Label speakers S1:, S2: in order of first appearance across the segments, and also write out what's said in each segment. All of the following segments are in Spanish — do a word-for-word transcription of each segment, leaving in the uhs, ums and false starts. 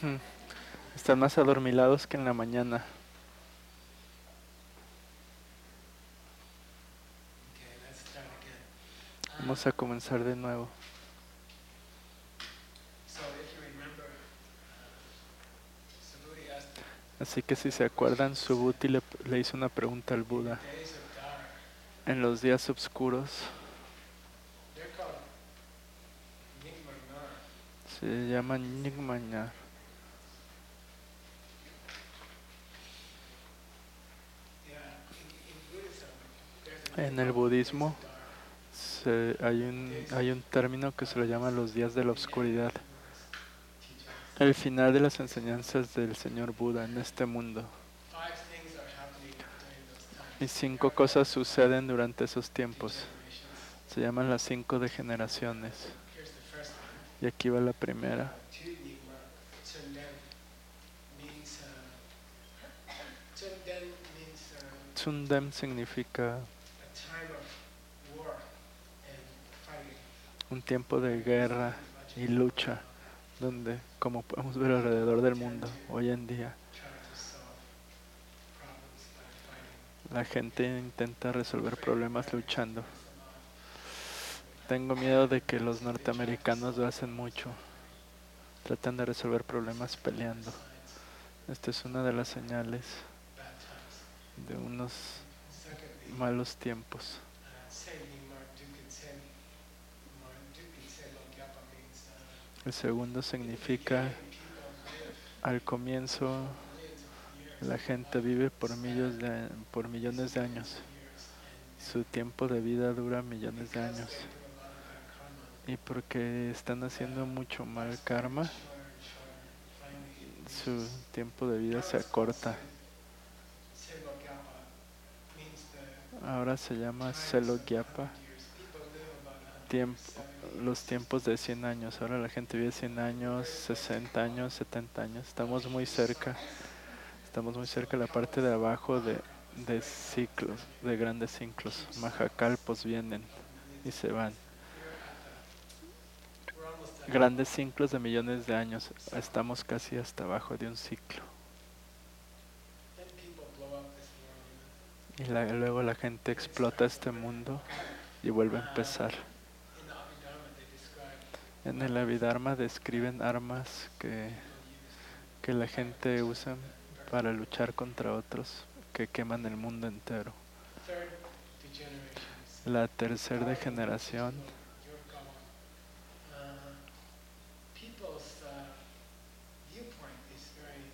S1: Hmm. Están más adormilados que en la mañana.
S2: Okay, let's start again.
S1: Vamos a comenzar de nuevo.
S2: So if you remember, uh, Subhuti asked the,
S1: Así que si se
S2: the question,
S1: acuerdan,
S2: he said,
S1: Subhuti le, le hizo una pregunta al
S2: in the
S1: Buda.
S2: days of Dara,
S1: En los días oscuros
S2: they're called Nyingma.
S1: se llama Nyingmanyar.
S2: Yeah, in, in Buddhism, there's a name
S1: En el
S2: called the days of
S1: budismo
S2: Dara.
S1: se- hay,
S2: The
S1: un,
S2: days
S1: hay un término que se le
S2: of
S1: llama los días de la
S2: the end of
S1: oscuridad.
S2: the Buddha's teachings.
S1: El final de las enseñanzas del Señor Buda en este mundo.
S2: Five things are happening during those
S1: Y
S2: times. They
S1: cinco
S2: are called
S1: cosas
S2: the five
S1: suceden durante esos tiempos.
S2: degenerations.
S1: Se llaman las cinco degeneraciones.
S2: Here's the first one.
S1: Y aquí va la
S2: Uh,
S1: primera.
S2: Chunigma, Chunden means uh, Chunden means uh,
S1: Tsundem significa
S2: a time of war and fighting.
S1: un tiempo de
S2: Like we
S1: guerra
S2: see much
S1: y
S2: people
S1: lucha, donde, como podemos ver alrededor del
S2: tend
S1: mundo
S2: to
S1: hoy en día,
S2: try to solve problems by fighting.
S1: la gente intenta
S2: I'm
S1: resolver
S2: afraid
S1: problemas
S2: Americans do
S1: luchando.
S2: this a lot.
S1: Tengo miedo de que los
S2: So they try to
S1: norteamericanos lo
S2: solve
S1: hacen
S2: problems
S1: mucho,
S2: by fighting.
S1: tratan de resolver
S2: This
S1: problemas
S2: is one of the
S1: peleando.
S2: signs
S1: Esta es una de las señales
S2: of bad times.
S1: de unos
S2: Secondly,
S1: malos tiempos.
S2: uh, Senni Mardukitsen, Mardukitsen Logyapa means uh,
S1: El segundo
S2: in the
S1: significa,
S2: beginning people live
S1: al comienzo,
S2: for millions of years,
S1: la
S2: their
S1: gente
S2: life
S1: vive por, millos
S2: span
S1: de, por
S2: is
S1: millones de
S2: millions
S1: años.
S2: of years, and,
S1: Su tiempo de vida dura
S2: and
S1: millones de
S2: because
S1: años.
S2: they do a lot of bad karma,
S1: Y porque están haciendo
S2: the
S1: mucho mal
S2: lifespan
S1: karma,
S2: gets shorter and shorter, and finally it
S1: su
S2: reaches.
S1: tiempo de vida
S2: Now
S1: se
S2: it's called
S1: acorta.
S2: Sen, Senlogyapa, means the
S1: Ahora se llama
S2: times of a
S1: Selogyapa,
S2: hundred years. People live about a hundred years,
S1: tiempo,
S2: seventy,
S1: los tiempos
S2: sixty
S1: de
S2: years.
S1: cien años. Ahora la gente vive cien
S2: We're
S1: años,
S2: very close to the
S1: sesenta
S2: top
S1: años, setenta años.
S2: of
S1: Estamos muy
S2: huge
S1: cerca,
S2: cycles.
S1: estamos muy
S2: So
S1: cerca de la parte
S2: kalpas,
S1: de abajo de,
S2: mahakalpas,
S1: de
S2: great kalpas
S1: ciclos,
S2: coming
S1: de
S2: in,
S1: grandes ciclos.
S2: huge cycles
S1: Mahakalpos vienen
S2: of millions
S1: y
S2: of
S1: se van.
S2: years. We're at the, we're almost at the
S1: Grandes
S2: bottom.
S1: ciclos de millones de años.
S2: So
S1: Estamos casi hasta abajo de un ciclo.
S2: then people blow up this world, you
S1: Y la- luego la gente
S2: know, and it
S1: explota
S2: starts
S1: este
S2: over.
S1: mundo y vuelve a
S2: Uh,
S1: empezar.
S2: in the Abhidharma they describe
S1: En el
S2: weapons
S1: Abhidharma describen armas que,
S2: people use to
S1: que la
S2: fight
S1: gente
S2: each
S1: usa
S2: other that burn
S1: para
S2: the
S1: luchar
S2: world.
S1: contra otros que queman el mundo entero.
S2: Third degeneration is
S1: La tercera
S2: Dharma, which is
S1: degeneración,
S2: called Yorkawa. Uh, people's uh, viewpoint is very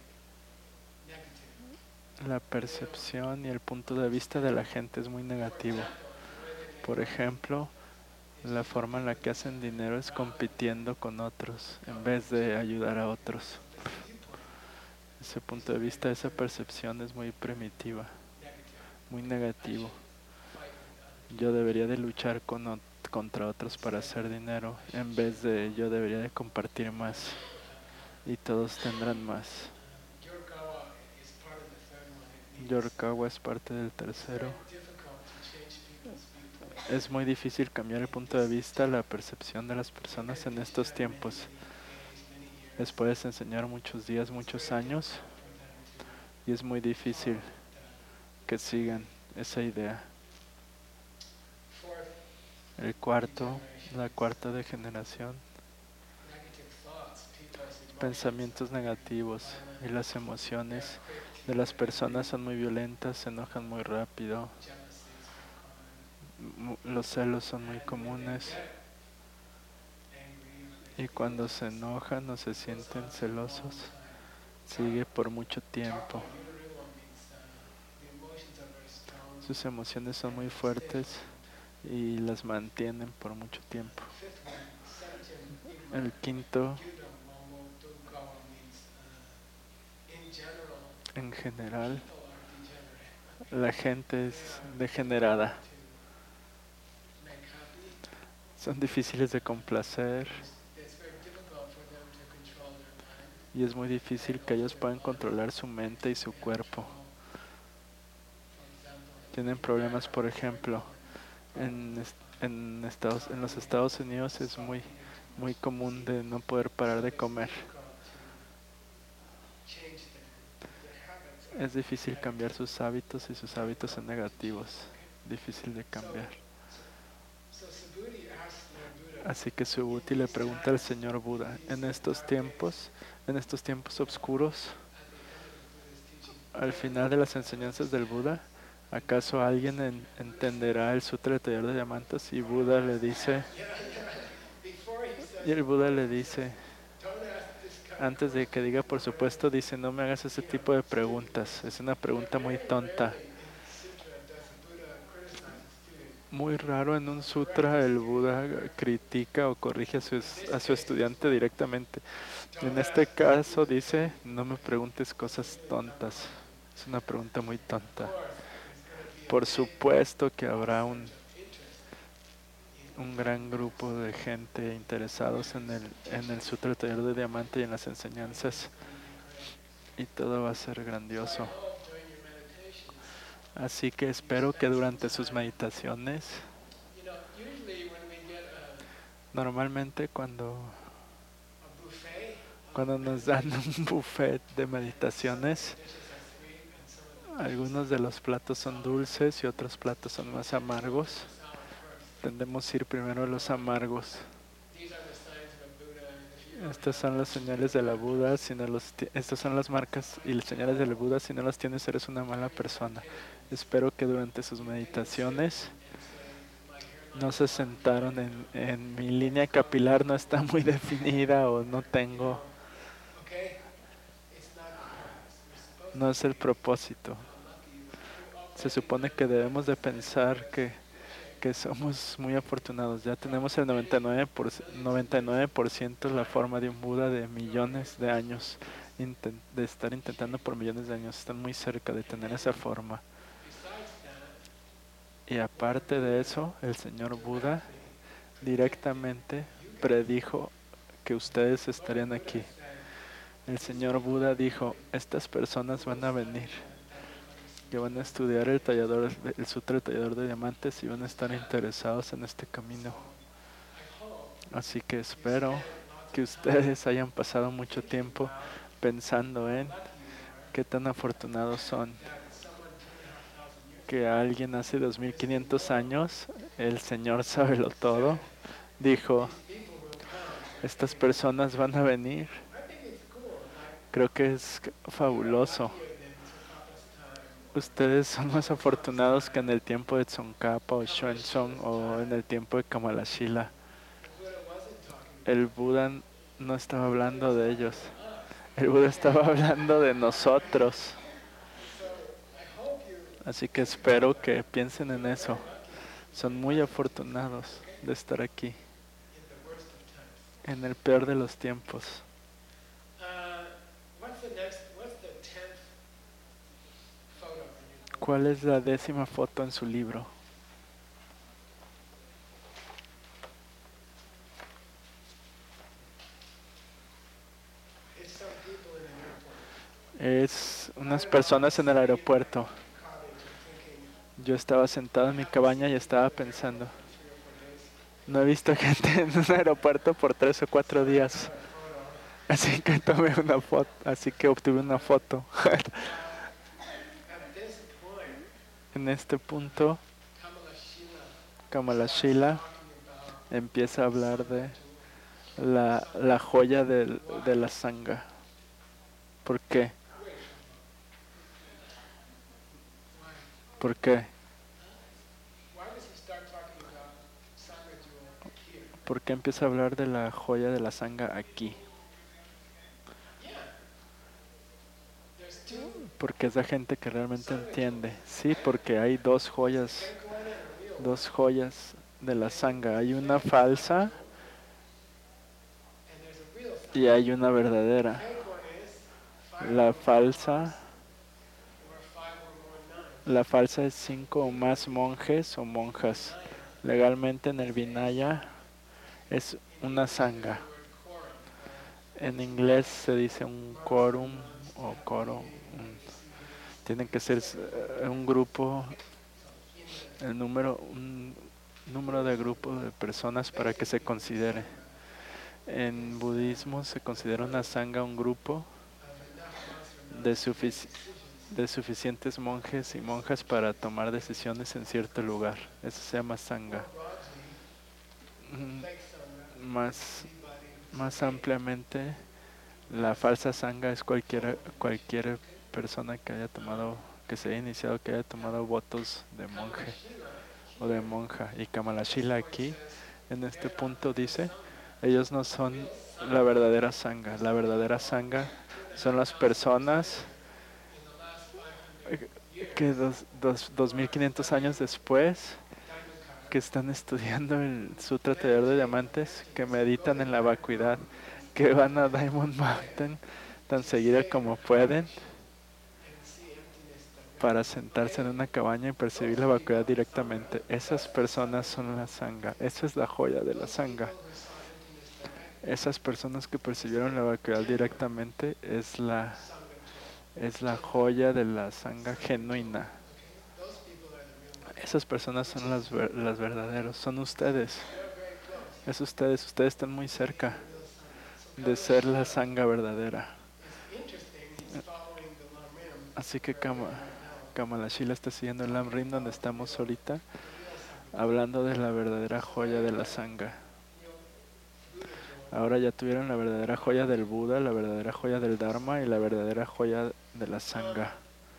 S2: negative.
S1: la
S2: They don't,
S1: percepción y el punto de vista de la gente es muy
S2: for
S1: negativo.
S2: example, the way they make
S1: Por
S2: money
S1: ejemplo,
S2: is
S1: la
S2: to
S1: forma en
S2: compete
S1: la
S2: with
S1: que
S2: each
S1: hacen
S2: other
S1: dinero es
S2: rather than
S1: compitiendo con otros en
S2: helping
S1: vez
S2: each
S1: de
S2: other.
S1: ayudar a otros.
S2: So this viewpoint
S1: Ese
S2: is
S1: punto de
S2: very
S1: vista, esa
S2: primitive,
S1: percepción es muy primitiva,
S2: negative.
S1: muy
S2: I
S1: negativo.
S2: should fight with other
S1: Yo
S2: people.
S1: debería de luchar con, ot- contra otros para
S2: Instead,
S1: hacer dinero,
S2: I should
S1: en
S2: share
S1: vez de
S2: more,
S1: yo debería de compartir
S2: and
S1: más
S2: everyone will have more.
S1: y todos tendrán más.
S2: Uh, Yorkawa is part of the third one. It means
S1: Yorkawa es parte del
S2: it's
S1: tercero.
S2: very difficult to change people's viewpoint.
S1: Es muy difícil cambiar el
S2: In
S1: punto de
S2: this
S1: vista,
S2: time,
S1: la percepción de las
S2: you
S1: personas
S2: can
S1: en
S2: teach
S1: estos
S2: them many,
S1: tiempos.
S2: many days, many
S1: Les
S2: years.
S1: puedes enseñar muchos días,
S2: It's
S1: muchos
S2: very
S1: años
S2: difficult for them
S1: y es muy
S2: to
S1: difícil
S2: follow that
S1: que
S2: idea.
S1: sigan esa idea.
S2: Fourth
S1: El cuarto,
S2: degeneration
S1: la
S2: is
S1: cuarta degeneración,
S2: negative thoughts, people's emotions
S1: pensamientos
S2: are very
S1: negativos y
S2: violent.
S1: las
S2: They are
S1: emociones
S2: quick
S1: de
S2: to
S1: las
S2: get
S1: personas
S2: angry.
S1: son muy violentas, se enojan muy rápido,
S2: Jealousy is very common.
S1: mu- los celos son muy
S2: And when they
S1: comunes
S2: get angry or they
S1: y
S2: feel
S1: cuando se
S2: jealousy,
S1: enojan o se
S2: it goes
S1: sienten
S2: on for a long
S1: celosos,
S2: time.
S1: sigue por mucho tiempo.
S2: Japa, Yururiwa means uh, the emotions are very strong
S1: Sus emociones son
S2: and
S1: muy
S2: they stay for a
S1: fuertes
S2: long time.
S1: y las mantienen por mucho tiempo.
S2: Fifth one, Sanchen Igma,
S1: El quinto,
S2: Gyudam Momo Dugawa means uh, in general,
S1: en general,
S2: people are degenerate.
S1: la gente
S2: They
S1: es
S2: are
S1: degenerada.
S2: difficult to make happy.
S1: Son difíciles de complacer
S2: It's, it's very difficult for them to control their mind
S1: y es muy
S2: and
S1: difícil que
S2: also
S1: ellos
S2: their
S1: puedan
S2: body.
S1: controlar su mente y su
S2: They have
S1: cuerpo.
S2: trouble. For example,
S1: Tienen
S2: in
S1: problemas,
S2: America,
S1: por
S2: it's very
S1: ejemplo,
S2: common
S1: en,
S2: problem
S1: est-
S2: of
S1: en, Estados, en los
S2: uh,
S1: Estados Unidos es
S2: stop
S1: muy,
S2: eating too
S1: muy
S2: much.
S1: común
S2: See,
S1: de no poder parar
S2: so
S1: de
S2: it's
S1: comer.
S2: difficult
S1: Es difícil cambiar sus hábitos y sus hábitos son negativos. Difícil de cambiar.
S2: So Subhuti asked Lord Buddha,
S1: Así que Subhuti le pregunta al señor Buda, en estos tiempos, en estos tiempos oscuros,
S2: at the end of the Buddha's teaching,
S1: al final de las enseñanzas del Buda, ¿acaso alguien en- entenderá el Sutra del Tallador de Diamantes? Y Buda le dice,
S2: yeah, yeah. Before he says,
S1: y el Buda le dice,
S2: don't ask this kind of
S1: antes de que
S2: question.
S1: diga por supuesto, dice, no me hagas ese tipo de preguntas, es una pregunta muy
S2: Very
S1: tonta.
S2: rarely in the sutra does the Buddha criticize a student.
S1: Muy raro en un sutra el Buda critica o corrige a su, es- a su estudiante directamente. En
S2: Don't
S1: este
S2: ask this
S1: caso
S2: question.
S1: dice, no me preguntes cosas tontas. Es una pregunta muy
S2: Of
S1: tonta.
S2: course, there's going to be a
S1: Por
S2: big
S1: supuesto que habrá un,
S2: percentage of interest in
S1: un gran grupo de gente interesados en el, en el Sutra del Taller de Diamante y en las enseñanzas, y todo va a ser
S2: So I
S1: grandioso.
S2: hope during your meditations,
S1: Así que espero que durante sus meditaciones,
S2: you know, usually when we get a,
S1: normalmente cuando,
S2: a buffet of
S1: cuando nos dan un buffet de
S2: some of
S1: meditaciones,
S2: the dishes are sweet and some of the dishes
S1: algunos de los platos son dulces y otros platos son más amargos.
S2: are sour first.
S1: Tendemos a ir primero a los amargos.
S2: These are the signs of a Buddha, and if you don't
S1: Estas
S2: have
S1: son las
S2: them,
S1: señales de la Buda. Si no los ti- estas son las marcas y las señales del Buda. Si no las tienes, eres una mala persona. Espero que durante sus meditaciones
S2: and say, my hairline
S1: no se sentaron en, en mi línea capilar, no está muy definida o no tengo.
S2: okay? It's not the purpose. We're supposed
S1: No
S2: to
S1: es el
S2: be
S1: propósito.
S2: lucky. You
S1: Se
S2: already
S1: supone que debemos de pensar que, que somos muy afortunados. Ya tenemos el noventa y nueve por, noventa y nueve por ciento la forma de un Buda de millones de años, inten- de estar intentando por millones de años. Están muy cerca de tener esa forma.
S2: besides that,
S1: Y aparte de eso, el señor Buda directamente predijo que ustedes estarían aquí. El señor Buda dijo, estas personas van a venir, que van a estudiar el tallador, el sutra del tallador de diamantes y van a estar interesados en este camino. Así que espero que ustedes hayan pasado mucho tiempo pensando en qué tan afortunados son. Que alguien hace dos mil quinientos años, el Señor Sábelo Todo, dijo, estas personas van a venir. Creo que es fabuloso. Ustedes son más afortunados que en el tiempo de Tsongkhapa o Xuanzong o en el tiempo de Kamalashila. El Buda no estaba hablando de ellos. El Buda estaba hablando de nosotros. Así que espero que piensen en eso. Son muy afortunados de estar aquí en el peor de los tiempos.
S2: uh, what's the next, what's the tenth photo in your book?
S1: ¿Cuál es la décima foto en su libro?
S2: It's some people in an airport.
S1: Es unas personas en el aeropuerto.
S2: Cottage and thinking,
S1: Yo estaba sentado en mi cabaña y estaba pensando,
S2: three or four days.
S1: no he visto gente en un aeropuerto por tres o cuatro días.
S2: Photo.
S1: Así que tomé una foto, así que obtuve una foto.
S2: At this point,
S1: En este punto,
S2: Kamala Shila
S1: Kamalashila
S2: talking about
S1: empieza a hablar de la, la joya del- de la sangha. ¿Por qué? ¿Por qué?
S2: why does he start talking about Sangha Jewel here?
S1: ¿Por qué empieza a hablar de la joya de la sangha aquí?
S2: Yeah. There's two.
S1: Porque es la gente que realmente entiende. Sí, porque hay dos joyas,
S2: Fake one and a real one.
S1: dos joyas de la sangha. Hay una falsa
S2: And there's a real Sangha.
S1: y hay una verdadera.
S2: Fake one is five
S1: La
S2: or more
S1: falsa,
S2: monks or five or more nuns.
S1: la falsa es cinco o más monjes o monjas. Legalmente en el Vinaya es una sangha.
S2: The word quorum.
S1: En inglés se dice un quórum o coro. un- tiene que ser eh, un grupo, el número, un número de grupo de personas para que se considere. En budismo se considera una sangha un grupo
S2: Of enough monks or nuns
S1: de
S2: to make
S1: sufici-
S2: decisions
S1: de suficientes monjes y monjas para tomar decisiones en cierto lugar. Eso se llama sangha. Mm, Más, más ampliamente, la falsa sangha es cualquier, cualquier persona que haya tomado, que se haya iniciado, que haya tomado votos de monje o de monja. Y Kamalashila aquí, en este punto dice, ellos no son la verdadera sangha. La verdadera sangha son las personas que dos, dos, dos mil quinientos años después, que están estudiando el Sutra Tallador de Diamantes, que meditan en la vacuidad, que van a Diamond Mountain tan seguido como pueden para sentarse en una cabaña y percibir la vacuidad directamente. Esas personas son la sangha. Esa es la joya de la sangha. Esas personas que percibieron la vacuidad directamente es la, es la joya de la sangha genuina. Esas personas son las, ver- las verdaderas, son ustedes. Es ustedes, ustedes están muy cerca de ser la sangha verdadera. Así que Kama, Kamalashila está siguiendo el Lam-Rim donde estamos ahorita, hablando de la verdadera joya de la sangha. Ahora ya tuvieron la verdadera joya del Buda, la verdadera joya del Dharma y la verdadera joya de la sangha.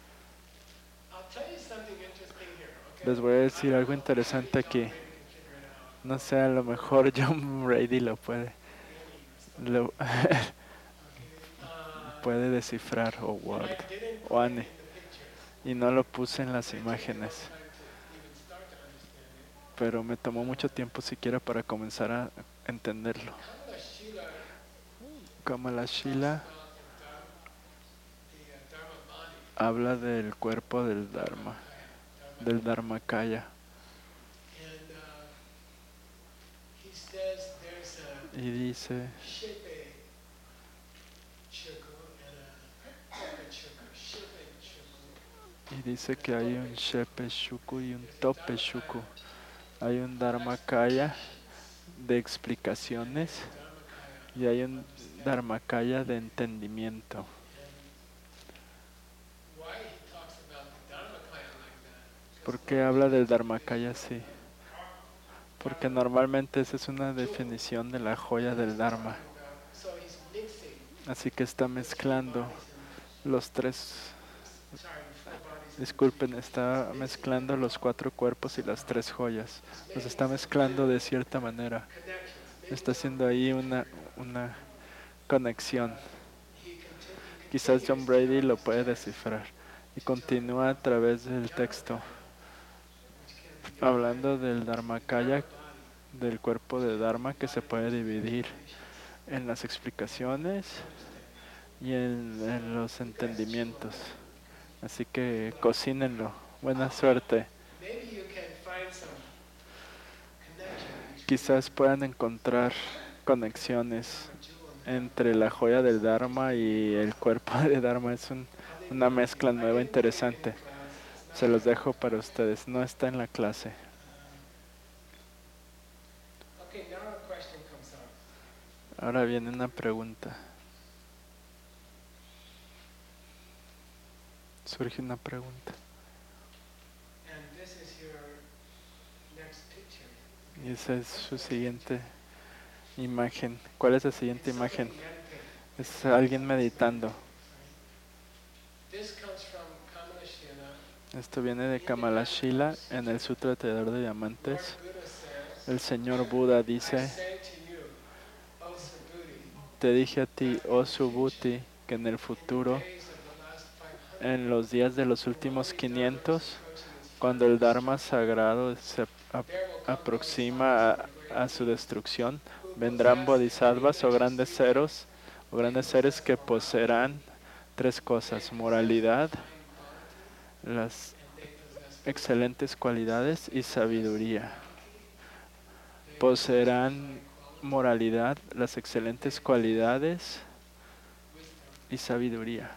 S1: Les voy a decir algo interesante aquí. No sé, a lo mejor John Brady lo puede, lo puede descifrar, o Ward, o Anne. Y no lo puse en las imágenes. Pero me tomó mucho tiempo siquiera para comenzar a entenderlo. Kamalashila habla del cuerpo del Dharma, del Dharmakaya. Y dice, y dice que hay un Shepe Shuku y un Tope Shuku. Hay un Dharmakaya de explicaciones y hay un Dharmakaya de entendimiento. ¿Por qué habla del Dharmakaya así? Porque normalmente esa es una definición de la joya del Dharma. Así que está mezclando los tres, disculpen, está mezclando los cuatro cuerpos y las tres joyas. Los está mezclando de cierta manera. Está haciendo ahí una, una conexión. Quizás John Brady lo puede descifrar. Y continúa a través del texto, hablando del Dharmakaya, del cuerpo de Dharma que se puede dividir en las explicaciones y en, en los entendimientos. Así que cocínenlo. Buena suerte. Quizás puedan encontrar conexiones entre la joya del Dharma y el cuerpo de Dharma. Es un, una mezcla nueva interesante. Se los dejo para ustedes. No está en la clase. Ahora viene una pregunta. Surge una pregunta. Y esa es su siguiente imagen. ¿Cuál es la siguiente imagen? Es alguien meditando. Esto viene de Kamalashila en el Sutra Tallador de Diamantes. El señor Buda dice, te dije a ti, oh Subhuti, que en el futuro, en los días de los últimos quinientos, cuando el Dharma sagrado se ap aproxima a, a su destrucción, vendrán bodhisattvas o grandes seres, o grandes seres que poseerán tres cosas: moralidad, las excelentes cualidades y sabiduría. Poseerán moralidad, las excelentes cualidades y sabiduría.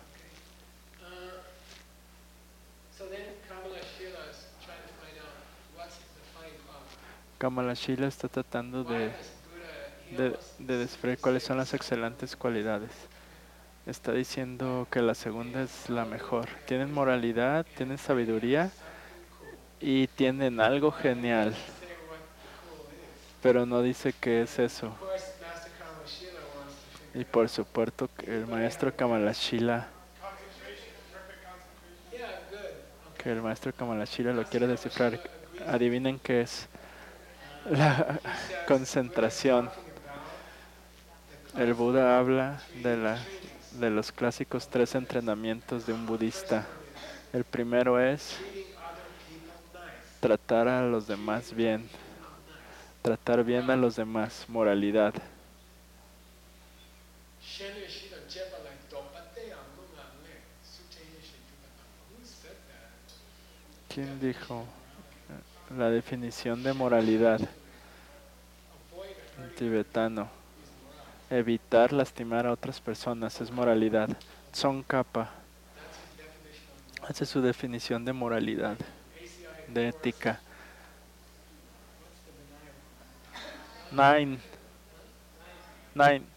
S1: Kamalashila está tratando de, de, de descubrir cuáles son las excelentes cualidades. está diciendo que la segunda es la mejor. Tienen moralidad, tienen sabiduría y tienen algo genial,
S2: Doesn't say what cool is.
S1: pero no dice qué es eso.
S2: Of course, Master Kamoshila wants to
S1: Y
S2: figure
S1: por
S2: it out.
S1: supuesto que el maestro Kamalashila,
S2: Concentration, perfect concentration. Yeah, good.
S1: que
S2: Okay.
S1: el maestro Kamalashila lo quiere
S2: Master
S1: descifrar.
S2: Kamoshila agrees.
S1: Adivinen qué es.
S2: Uh,
S1: La
S2: he says the Buddha is
S1: concentración.
S2: talking about the
S1: El
S2: classic
S1: Buda habla
S2: three
S1: de, la,
S2: trainings.
S1: de los clásicos tres entrenamientos de un
S2: The first
S1: budista.
S2: one is
S1: El primero es
S2: treating other people nice.
S1: tratar a los demás bien,
S2: Treating people nice.
S1: tratar bien a los demás, moralidad.
S2: Shenu Shino Jeba like Dopate Amunga Le. Sutaye Shikibata. Who said that?
S1: ¿Quién dijo la definición de moralidad?
S2: Avoid
S1: En
S2: hurting
S1: tibetano.
S2: is moral.
S1: Evitar lastimar a otras personas es moralidad. Tsongkhapa.
S2: That's his definition of moral.
S1: Esa es su definición de moralidad,
S2: A C I
S1: de
S2: of course.
S1: ética.
S2: What's the Vinaya?
S1: Nine. Nine.
S2: Nine?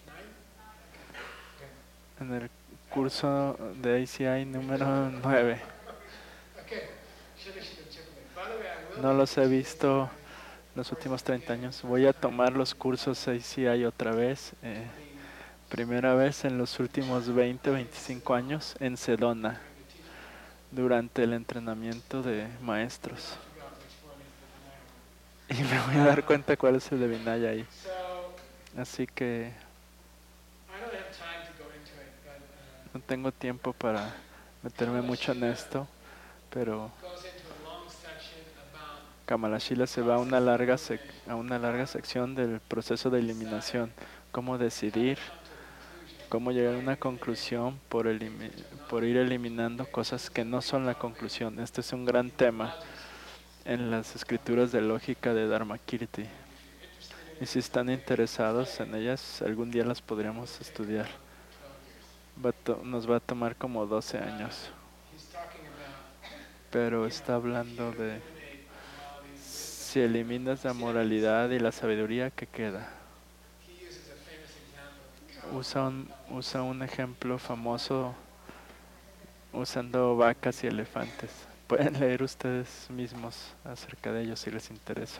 S2: Okay.
S1: En el curso de A C I número nueve.
S2: Okay. Shenu Shino Jeba like. By the way, I will
S1: No
S2: be
S1: los he
S2: teaching
S1: visto
S2: A C I
S1: los últimos
S2: courses
S1: treinta
S2: again
S1: años.
S2: for
S1: Voy a
S2: time.
S1: tomar los cursos A C I otra vez. eh,
S2: I mean,
S1: primera vez en los últimos veinte, veinticinco años en Sedona,
S2: trying to teach it.
S1: durante el entrenamiento de maestros.
S2: Figure out which one is the Vinaya one.
S1: Y me voy a dar cuenta cuál es el de Vinaya ahí.
S2: So,
S1: Así que
S2: I don't have time to go into it, but uh,
S1: no tengo tiempo para meterme mucho en esto, pero
S2: goes into a long section about
S1: Kamalashila se va a una larga sec- a una larga sección del proceso de eliminación, cómo decidir,
S2: come to a conclusion.
S1: cómo llegar a una conclusión por, elimi- por ir eliminando cosas que no son la conclusión. Este es un gran tema en las escrituras de lógica de Dharmakirti. Y si están interesados en ellas, algún día las podríamos estudiar. Va a to- nos va a tomar como doce años.
S2: He's talking about
S1: Pero está hablando de
S2: eliminate morality.
S1: si eliminas la moralidad y la sabiduría, ¿qué queda?
S2: He uses a famous example of cow.
S1: Usa un, usa un ejemplo famoso usando vacas y elefantes. Pueden leer ustedes mismos acerca de ellos si les interesa.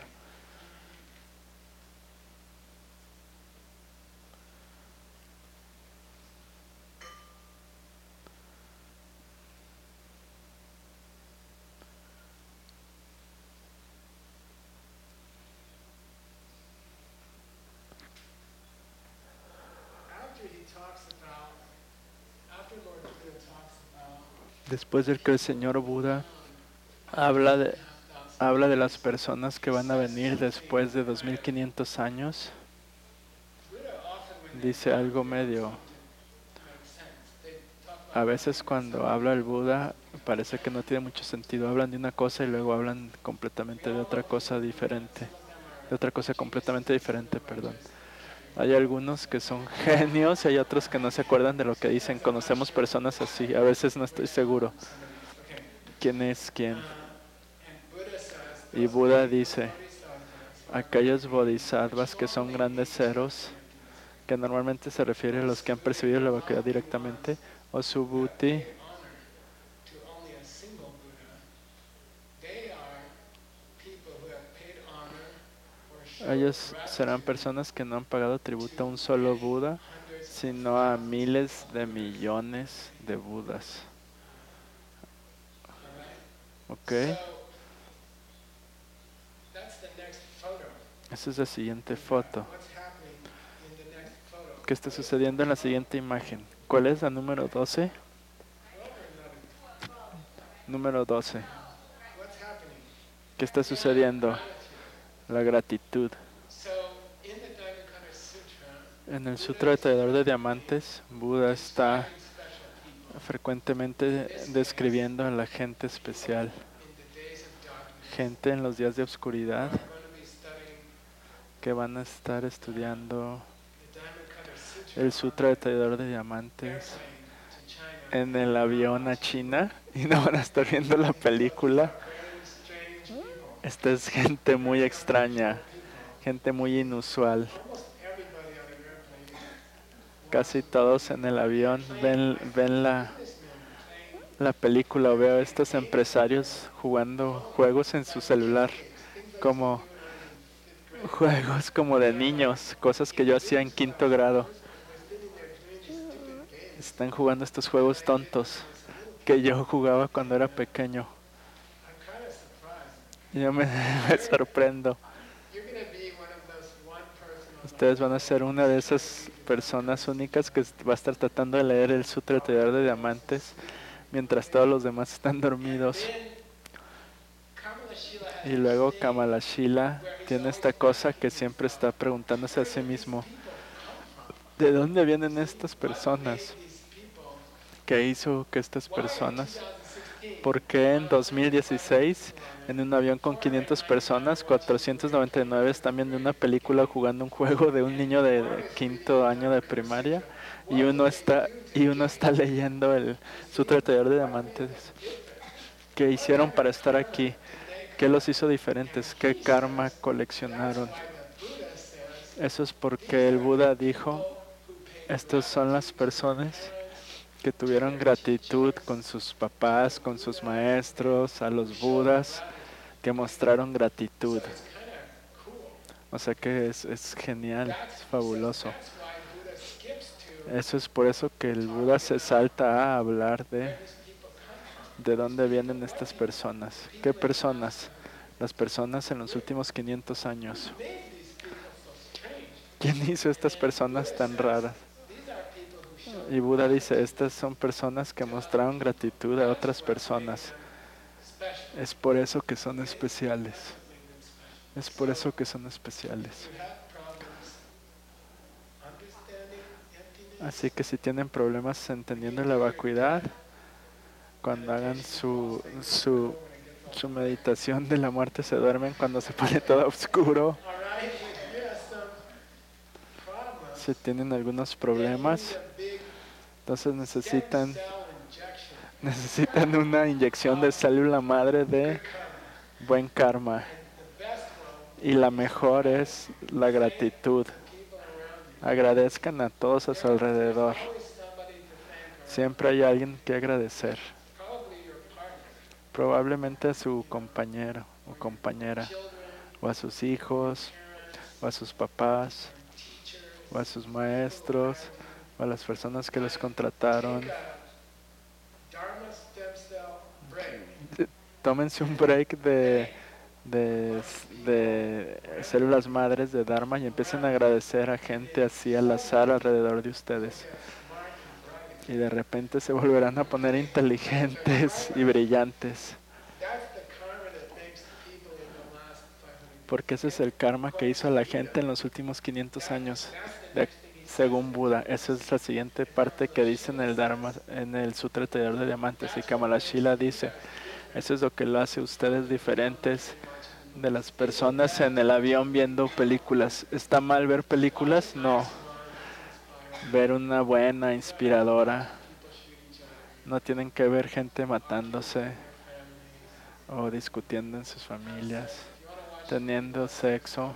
S2: After he talks about, after Lord Buddha talks about
S1: Después de que el señor Buda habla de, habla de las personas que van a venir después de dos mil quinientos años,
S2: Buddha often when they
S1: dice algo medio.
S2: make sense, they talk
S1: A
S2: about
S1: veces cuando habla el Buda parece que no tiene mucho sentido. Hablan de una cosa y luego hablan completamente de otra cosa diferente. De otra cosa completamente diferente, perdón. Hay algunos que son genios y hay otros que no se acuerdan de lo que dicen. Conocemos personas así. A veces no estoy seguro
S2: okay.
S1: quién es quién.
S2: Uh, and Buddha says
S1: Y
S2: those
S1: Buda dice,
S2: bodhisattvas
S1: aquellos bodhisattvas que son grandes ceros, que normalmente se refiere a los que han percibido la vacuidad directamente, o subhuti,
S2: honor to only a single Buddha, they are people who have paid honor or shown
S1: ellos serán
S2: gratitude
S1: personas que no han pagado tributo a un solo Buda,
S2: hundreds of
S1: sino a miles de millones de Budas.
S2: alright?
S1: ¿Ok?
S2: So that's the next photo.
S1: Esa es la siguiente foto.
S2: What's happening in the next photo?
S1: ¿Qué está sucediendo en la siguiente imagen? ¿Cuál es la número doce?
S2: twelve or eleven?
S1: Número doce.
S2: What's happening?
S1: ¿Qué está sucediendo?
S2: Gratitude.
S1: La gratitud.
S2: So in the Dhammapada Sutra,
S1: En el Sutra del Tallador de Diamantes, Buda está
S2: describing special people
S1: frecuentemente describiendo a la gente especial,
S2: in the days of darkness
S1: gente en los días de oscuridad
S2: are going to be studying
S1: que van a estar estudiando
S2: the Dhammapada Sutra
S1: el Sutra del Tallador de
S2: on
S1: Diamantes
S2: airplane to China.
S1: en el avión a China y no van a estar viendo la película.
S2: Very strange people.
S1: Esta es gente muy extraña, gente muy inusual.
S2: Almost everybody on the airplane
S1: casi todos en el avión ven, ven la, la película o veo a estos empresarios jugando juegos en su celular, como juegos como de niños, cosas que yo hacía en quinto grado. Están jugando estos juegos tontos que yo jugaba cuando era pequeño. Y yo me, me sorprendo. Ustedes van a ser una de esas personas únicas que va a estar tratando de leer el Sutra Tallador de Diamantes mientras todos los demás están dormidos. Y luego Kamalashila tiene esta cosa que siempre está preguntándose a sí mismo: ¿de dónde vienen estas personas? ¿Qué hizo que estas personas? ¿Por qué en dos mil dieciséis, en un avión con quinientas personas, cuatrocientos noventa y nueve están viendo una película jugando un juego de un niño de, de quinto año de primaria y uno está y uno está leyendo el Sutra Tallador de Diamantes? ¿Qué hicieron para estar aquí? ¿Qué los hizo diferentes? ¿Qué karma coleccionaron? Eso es porque el Buda dijo: estas son las personas que tuvieron gratitud con sus papás, con sus maestros, a los budas, que mostraron gratitud. O sea que es, es genial, es fabuloso. Eso es por eso que el Buda se salta a hablar de de dónde vienen estas personas. ¿Qué personas? Las personas en los últimos quinientos años. ¿Quién hizo estas personas tan raras? Y Buda dice: estas son personas que mostraron gratitud a otras personas. Es por eso que son especiales. Es por eso que son especiales. Así que si tienen problemas entendiendo la vacuidad, cuando hagan su, su, su meditación de la muerte, se duermen cuando se pone todo oscuro. Si tienen algunos problemas, entonces necesitan necesitan una inyección de célula madre de buen karma. Y la mejor es la gratitud. Agradezcan a todos a su alrededor. Siempre hay alguien que agradecer. Probablemente a su compañero o compañera, o a sus hijos, o a sus papás, o a sus maestros, o a las personas que los contrataron. Tómense un break de, de, de células madres de Dharma y empiecen a agradecer a gente así al azar alrededor de ustedes. Y de repente se volverán a poner inteligentes y brillantes. Porque ese es el karma que hizo a la gente en los últimos quinientos años, de, según Buda. Esa es la siguiente parte que dice en el Dharma, en el Sutra Tallador de Diamantes. Y Kamalashila dice: eso es lo que lo hace ustedes diferentes de las personas en el avión viendo películas. ¿Está mal ver películas? No. Ver una buena, inspiradora. No tienen que ver gente matándose o discutiendo en sus familias, teniendo sexo.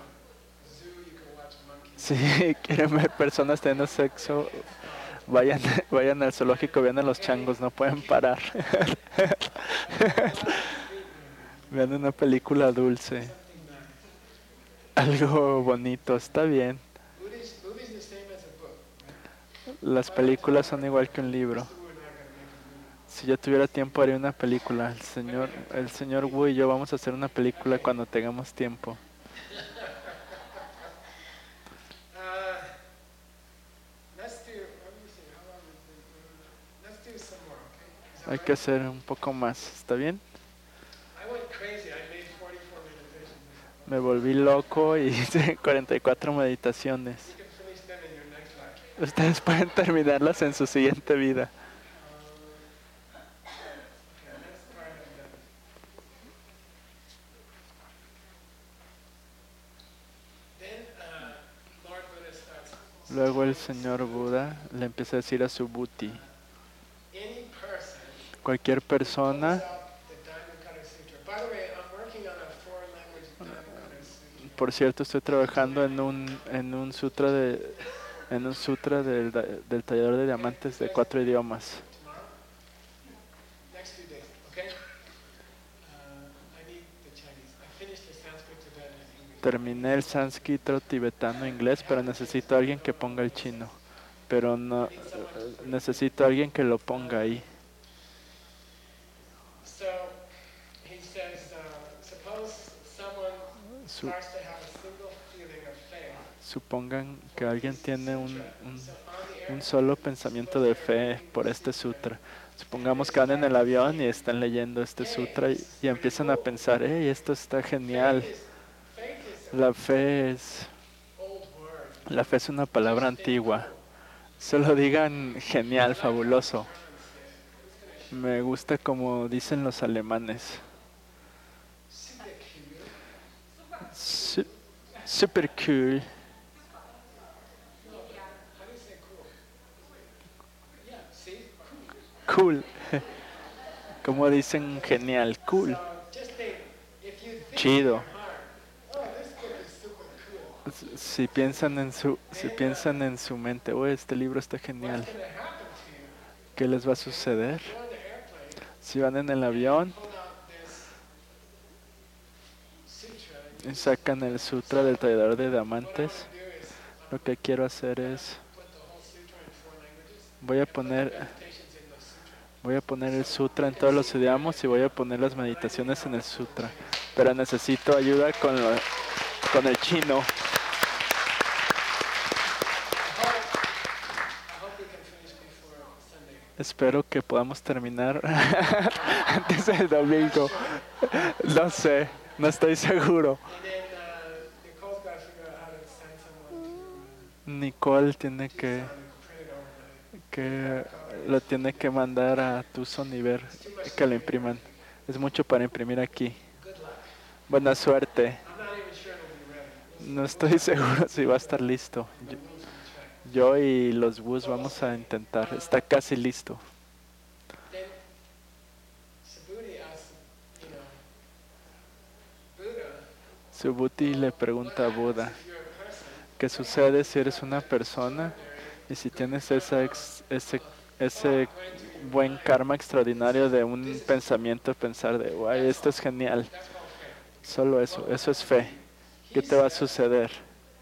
S1: Si quieren ver personas teniendo sexo, vayan, vayan al zoológico, vean a los changos, no pueden parar. Vean una película dulce, algo bonito, está bien. Las películas son igual que un libro. Si yo tuviera tiempo haría una película. El señor, el señor Wu y yo vamos a hacer una película cuando tengamos tiempo. Hay que hacer un poco más, ¿está bien? Me volví loco y hice cuarenta y cuatro meditaciones. Ustedes pueden terminarlas en su siguiente vida. Luego el señor Buda le empieza a decir a su Buti: cualquier persona. Por cierto, estoy trabajando en un, en un sutra de, en un sutra del, del tallador de diamantes de cuatro idiomas.
S2: Tomorrow? Next few days, okay? Uh, I need the Chinese. I finished the Sanskrit, Tibetan, and English.
S1: Terminé el sánscrito, tibetano, inglés, pero necesito a alguien que ponga el chino. Pero no,
S2: I need someone to put it.
S1: necesito a alguien que lo ponga ahí.
S2: So he says, uh, suppose someone
S1: Su-
S2: starts to have a single feeling of faith.
S1: supongan que alguien tiene un, un,
S2: So on the air,
S1: un solo pensamiento de fe por este sutra. Supongamos que van en el avión y están leyendo este sutra y, y empiezan a pensar, hey, esto está genial.
S2: faith is, faith is
S1: La fe es,
S2: an old word.
S1: la fe es una palabra antigua. Solo digan genial, fabuloso. Me gusta como dicen los alemanes. Su- super cool.
S2: How do you say cool? Yeah, see?
S1: Cool. Como dicen genial, cool.
S2: So just think, if you think in
S1: Chido.
S2: your heart, oh, this book is super cool,
S1: S- Si piensan en su, si piensan en su mente, oh, este libro está genial,
S2: what's going to happen to you?
S1: ¿qué les va a suceder?
S2: You're on the airplane,
S1: Si van en el avión
S2: pull out this sutra,
S1: y sacan el sutra del tallador de
S2: what I
S1: diamantes,
S2: want to do is
S1: lo que quiero hacer es,
S2: put the whole sutra in four languages,
S1: voy a
S2: and put the
S1: poner,
S2: meditations in the sutra.
S1: voy a poner el sutra en todos los idiomas y voy a poner las meditaciones en el sutra. Pero necesito ayuda con, lo- con el chino.
S2: I hope we can finish before Sunday.
S1: Espero que podamos terminar antes del domingo. No sé, no estoy seguro.
S2: And then uh, Nicole's got to figure out how to send someone to
S1: Nicole tiene que,
S2: uh, print it over.
S1: que lo tiene que mandar a Tucson y ver que lo impriman. Es mucho para imprimir aquí.
S2: Good luck.
S1: Buena suerte.
S2: I'm not even sure it'll be ready.
S1: No estoy seguro si va a estar listo. Yo, yo y los bus vamos a intentar. Está casi listo.
S2: Then Subhuti asks, you know, Buddha,
S1: Subhuti le pregunta a Buda,
S2: if you're a person,
S1: ¿qué sucede si eres una persona y si tienes esa ex- ese, ese buen karma extraordinario de un pensamiento, pensar de, guay, esto es genial?
S2: that's called faith.
S1: Solo eso, eso es fe. ¿Qué te va a suceder?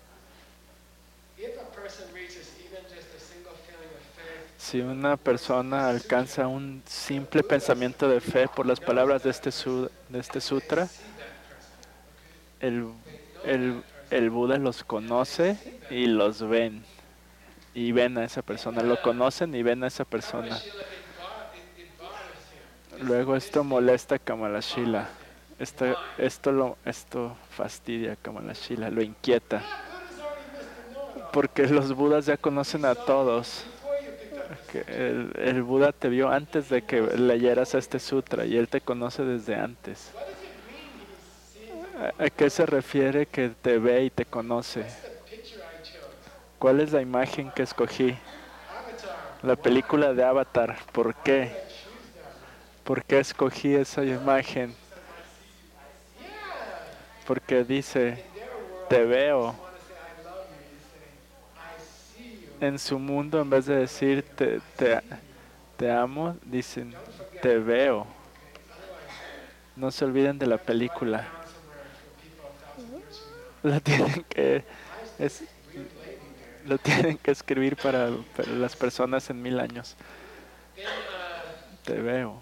S2: If a person reaches even just a single feeling of faith,
S1: Si una persona alcanza un simple pensamiento de fe por las palabras de este, su- de este sutra,
S2: see that person.
S1: el, el, el Buda los conoce y los ven. Y ven a esa persona, lo conocen y ven a esa persona.
S2: Sheila, it, bo- it, it bothers him.
S1: Luego esto molesta a Kamalashila. Esto, esto, lo, esto fastidia a Kamalashila, lo inquieta.
S2: Buddha's already missed the note.
S1: Porque los Budas ya conocen a todos.
S2: Before you picked up this,
S1: Que el, el Buda te vio antes de que leyeras este sutra y él te conoce desde antes.
S2: what does it mean he's seeing
S1: ¿A, a qué se refiere que te ve y te conoce?
S2: the picture I chose?
S1: ¿Cuál es la imagen que escogí?
S2: Avatar.
S1: La película de Avatar. ¿Por qué?
S2: Choose that.
S1: ¿Por qué escogí esa imagen?
S2: Yeah.
S1: Porque dice,
S2: In their world,
S1: te veo.
S2: want to say I love you, you say I see you.
S1: En su mundo, en vez de decir te, te, te amo, dicen te veo. No se olviden de la película.
S2: Down somewhere for people a thousand years from now.
S1: Lo tienen que, es,
S2: Weird lady there.
S1: lo tienen que escribir para, para las personas en mil años.
S2: Then, uh,
S1: Te veo.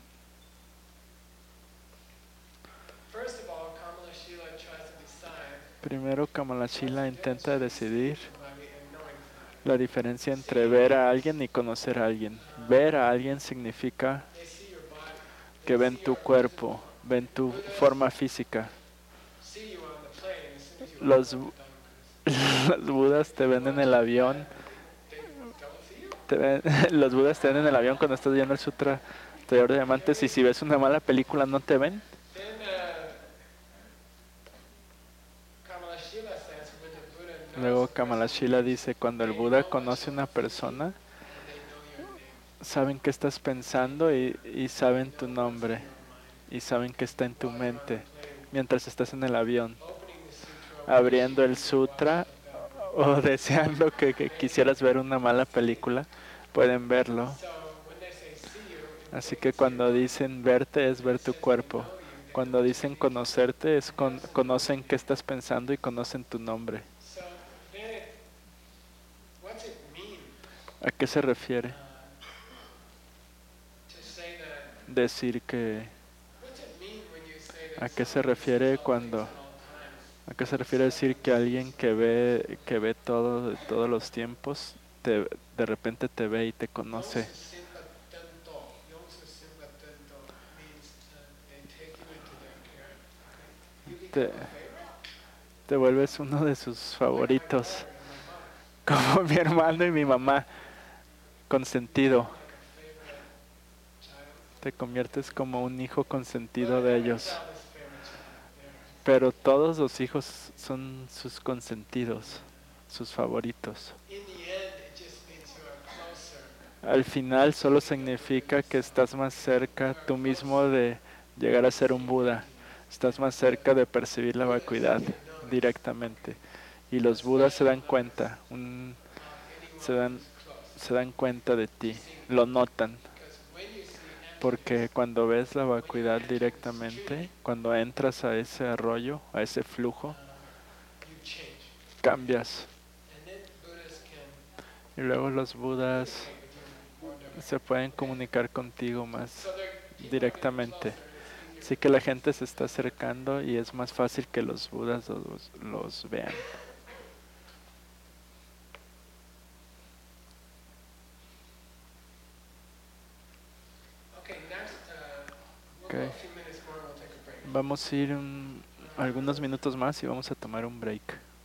S2: first of all, Kamala Shila tries to decide
S1: Primero Kamalashila intenta decidir
S2: by the knowing someone.
S1: la diferencia entre ver a alguien y conocer a alguien. Ver a alguien significa
S2: They see your body,
S1: que ven tu cuerpo, ven tu forma física.
S2: see you on the plane, and as soon as you
S1: Los,
S2: walk down,
S1: los budas te ven en el avión.
S2: they don't see you.
S1: Te ven- los budas te ven en el avión cuando estás viendo el sutra tallador de diamantes y si ves una mala película no te ven.
S2: Then uh, Kamala Shila says when the Buddha knows
S1: Luego
S2: a person,
S1: Kamalashila dice, cuando el Buda conoce a una persona,
S2: they know your name.
S1: saben qué estás pensando y, y saben tu nombre y saben que está en tu mente mientras estás en el avión,
S2: Opening the sutra,
S1: abriendo el sutra o deseando que, que quisieras ver una mala película, pueden verlo.
S2: So when they say see you, it,
S1: Así
S2: they
S1: que
S2: see
S1: cuando dicen verte es ver tu cuerpo.
S2: know you, they
S1: Cuando
S2: know
S1: dicen conocerte es con- conocen qué estás pensando y conocen tu nombre.
S2: So then it, what's it mean
S1: ¿A qué se refiere?
S2: uh, to say that?
S1: Decir que...
S2: What's it mean when you say
S1: ¿A
S2: that
S1: qué se
S2: someone sees
S1: refiere
S2: all things
S1: cuando...
S2: at all times?
S1: ¿A qué se refiere decir que alguien que ve, que ve todo de todos los tiempos, te, de repente te ve y te conoce?
S2: Yongsu Simba Tento. Yongsu Simba Tento means uh, they take you into their care. Okay? You
S1: Te,
S2: become a favorite?
S1: te vuelves uno de sus
S2: Like my
S1: favoritos,
S2: brother and my mother.
S1: como mi hermano y mi mamá, consentido.
S2: Like a favorite child.
S1: Te conviertes como un hijo consentido de
S2: But every
S1: ellos.
S2: child is a favorite child. They're-
S1: Pero todos los hijos son sus consentidos, sus favoritos.
S2: In the end, it just means you are closer.
S1: Al final solo significa que estás más cerca tú mismo de llegar a ser un Buda. Estás más cerca de percibir la vacuidad directamente. Y los Budas se dan cuenta, un-
S2: Of
S1: se,
S2: anyone
S1: dan,
S2: who's close.
S1: se dan cuenta de ti, lo notan.
S2: Because when you see
S1: Porque
S2: emptiness,
S1: cuando ves la vacuidad directamente, cuando entras a ese arroyo, a ese flujo,
S2: uh, you change.
S1: cambias.
S2: And then Buddhas can
S1: Y luego los Budas
S2: communicate with you more directly.
S1: se pueden comunicar contigo más
S2: So they're people are getting
S1: directamente.
S2: closer, and it's
S1: Así
S2: easier.
S1: que la gente se está acercando y es más fácil que los Budas los, los vean.
S2: Okay, next, uh, we'll
S1: Okay.
S2: go a few minutes more and we'll take a break.
S1: Vamos a ir un- algunos minutos más y vamos a tomar un break.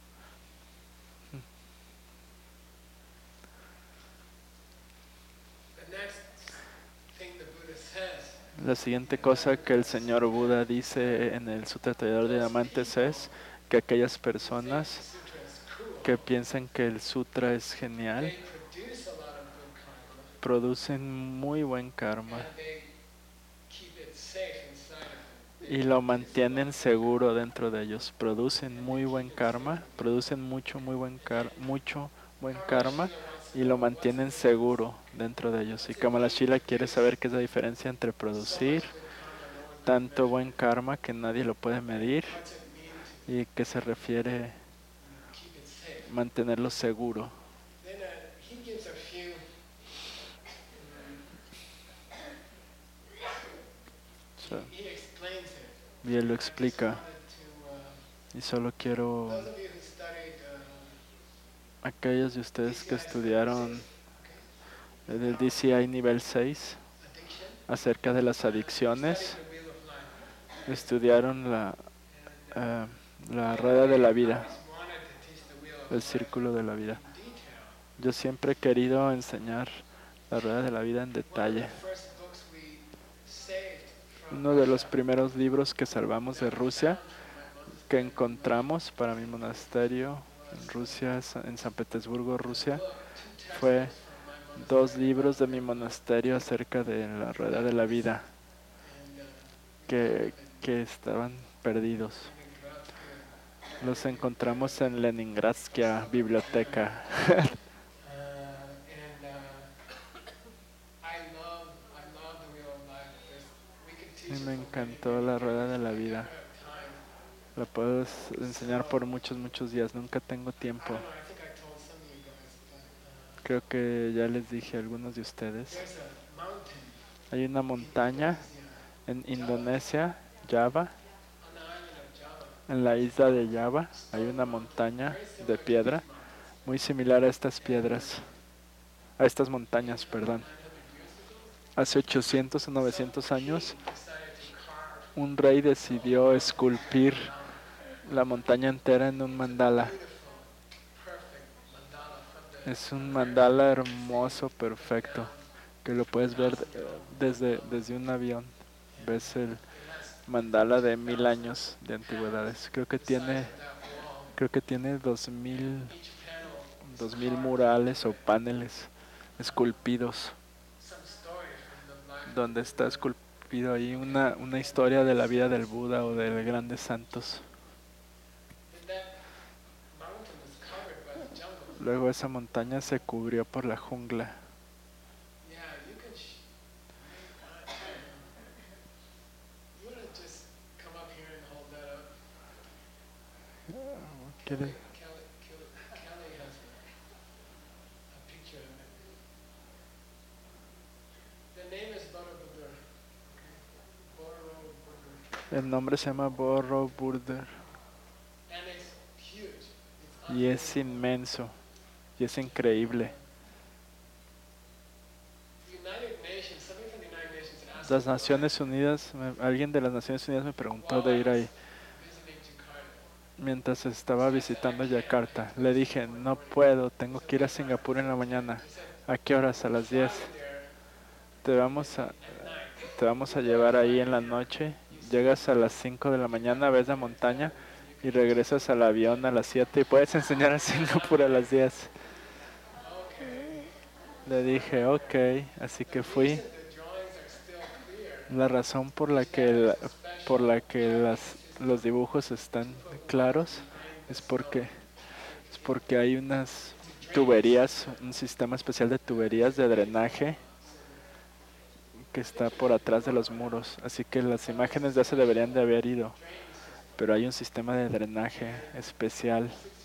S2: The next thing the Buddha says
S1: La siguiente cosa que el señor Buda dice en el Sutra Tallador de Diamantes es que aquellas
S2: think the
S1: personas
S2: sutra is cool.
S1: que piensan que el sutra es genial
S2: They produce a lot of good karma
S1: producen muy buen karma
S2: and they keep it safe inside of them. They
S1: y lo
S2: produce a lot
S1: mantienen seguro dentro de ellos. Producen muy buen karma, producen mucho, muy buen car mucho buen karma y lo mantienen seguro dentro de ellos. Y Kamalashila quiere saber qué es la diferencia entre producir tanto buen karma que nadie lo puede medir
S2: What's it mean
S1: y que se refiere
S2: to keep it safe?
S1: mantenerlo seguro.
S2: Then uh, he gives a few
S1: So,
S2: he explains it.
S1: y él lo
S2: I just
S1: explica
S2: wanted to, uh,
S1: y solo quiero
S2: those of you who studied uh,
S1: aquellos de ustedes que estudiaron
S2: okay,
S1: el D C I nivel seis
S2: addiction,
S1: acerca de las adicciones,
S2: studied the wheel of life.
S1: estudiaron la,
S2: And, uh,
S1: eh, la rueda de la
S2: I
S1: vida,
S2: always wanted to teach the wheel of
S1: el
S2: life
S1: círculo de la vida.
S2: in detail.
S1: Yo siempre he querido enseñar la rueda de la vida en
S2: One of
S1: detalle.
S2: the first books we saved from
S1: Uno de los
S2: Russia,
S1: primeros libros que salvamos de Rusia,
S2: found from my
S1: que
S2: monastery,
S1: encontramos para mi monasterio en Rusia, Sa- en San Petersburgo, Rusia,
S2: book, two
S1: fue
S2: textbooks from my
S1: dos
S2: monastery.
S1: libros de mi monasterio acerca de la rueda de la vida
S2: And, uh,
S1: que, que estaban perdidos.
S2: Leningradsky,
S1: Los encontramos en Leningradskia Biblioteca.
S2: uh, and uh, I love, I love the wheel of life. There's, we could teach
S1: Y
S2: it
S1: me
S2: for many,
S1: encantó
S2: many
S1: la rueda
S2: days.
S1: de la
S2: I
S1: vida.
S2: never have time.
S1: La puedo s- enseñar por muchos, muchos días. Nunca tengo
S2: I
S1: tiempo.
S2: don't know, I think I told some of you guys, but uh,
S1: Creo que ya les dije a algunos de ustedes.
S2: there's a mountain
S1: Hay una
S2: in
S1: montaña
S2: Indonesia,
S1: en Indonesia, Java,
S2: on the island of Java.
S1: en la isla de Java. Hay una montaña de piedra muy similar a estas piedras, a estas montañas, perdón. Hace ochocientos o novecientos años, un rey decidió esculpir la montaña entera en un mandala. Es un mandala hermoso, perfecto, que lo puedes ver eh, desde, desde un avión. Ves el mandala de mil años de antigüedades. Creo que tiene, creo que tiene dos mil, dos mil murales o paneles esculpidos, donde está esculpido ahí una, una historia de la vida del Buda o de grandes santos. Luego esa montaña se cubrió por la jungla.
S2: Yeah, you can. Sh- I, I don't know. You wanna just come up here and hold that up?
S1: ¿Quiere?
S2: Kelly, Kelly, Kelly, Kelly has a, a picture of it. The name is Borobudur. Okay? Borobudur.
S1: El nombre se llama Borobudur
S2: And it's huge. It's
S1: y es
S2: unbelievable.
S1: inmenso y es increíble.
S2: United Nations, somebody from the United Nations asked
S1: Las
S2: me
S1: Naciones Unidas, me- alguien de las Naciones Unidas me preguntó de ir ahí
S2: visiting Jakarta.
S1: mientras estaba visitando Yakarta. Le dije, no puedo, tengo que ir a Singapur en la mañana. ¿A qué horas? A las diez. Te vamos a, te vamos a llevar ahí en la noche. Llegas a las cinco de la mañana, ves la montaña y regresas al avión a las siete y puedes enseñar a Singapur a las diez. Le dije, ok, así que fui. La razón por la que, la- por la que las, los dibujos están claros es porque, es porque hay unas tuberías, un sistema especial de tuberías de drenaje que está por atrás de los muros. Así que las imágenes de ese deberían de haber ido. Pero hay un sistema de drenaje especial.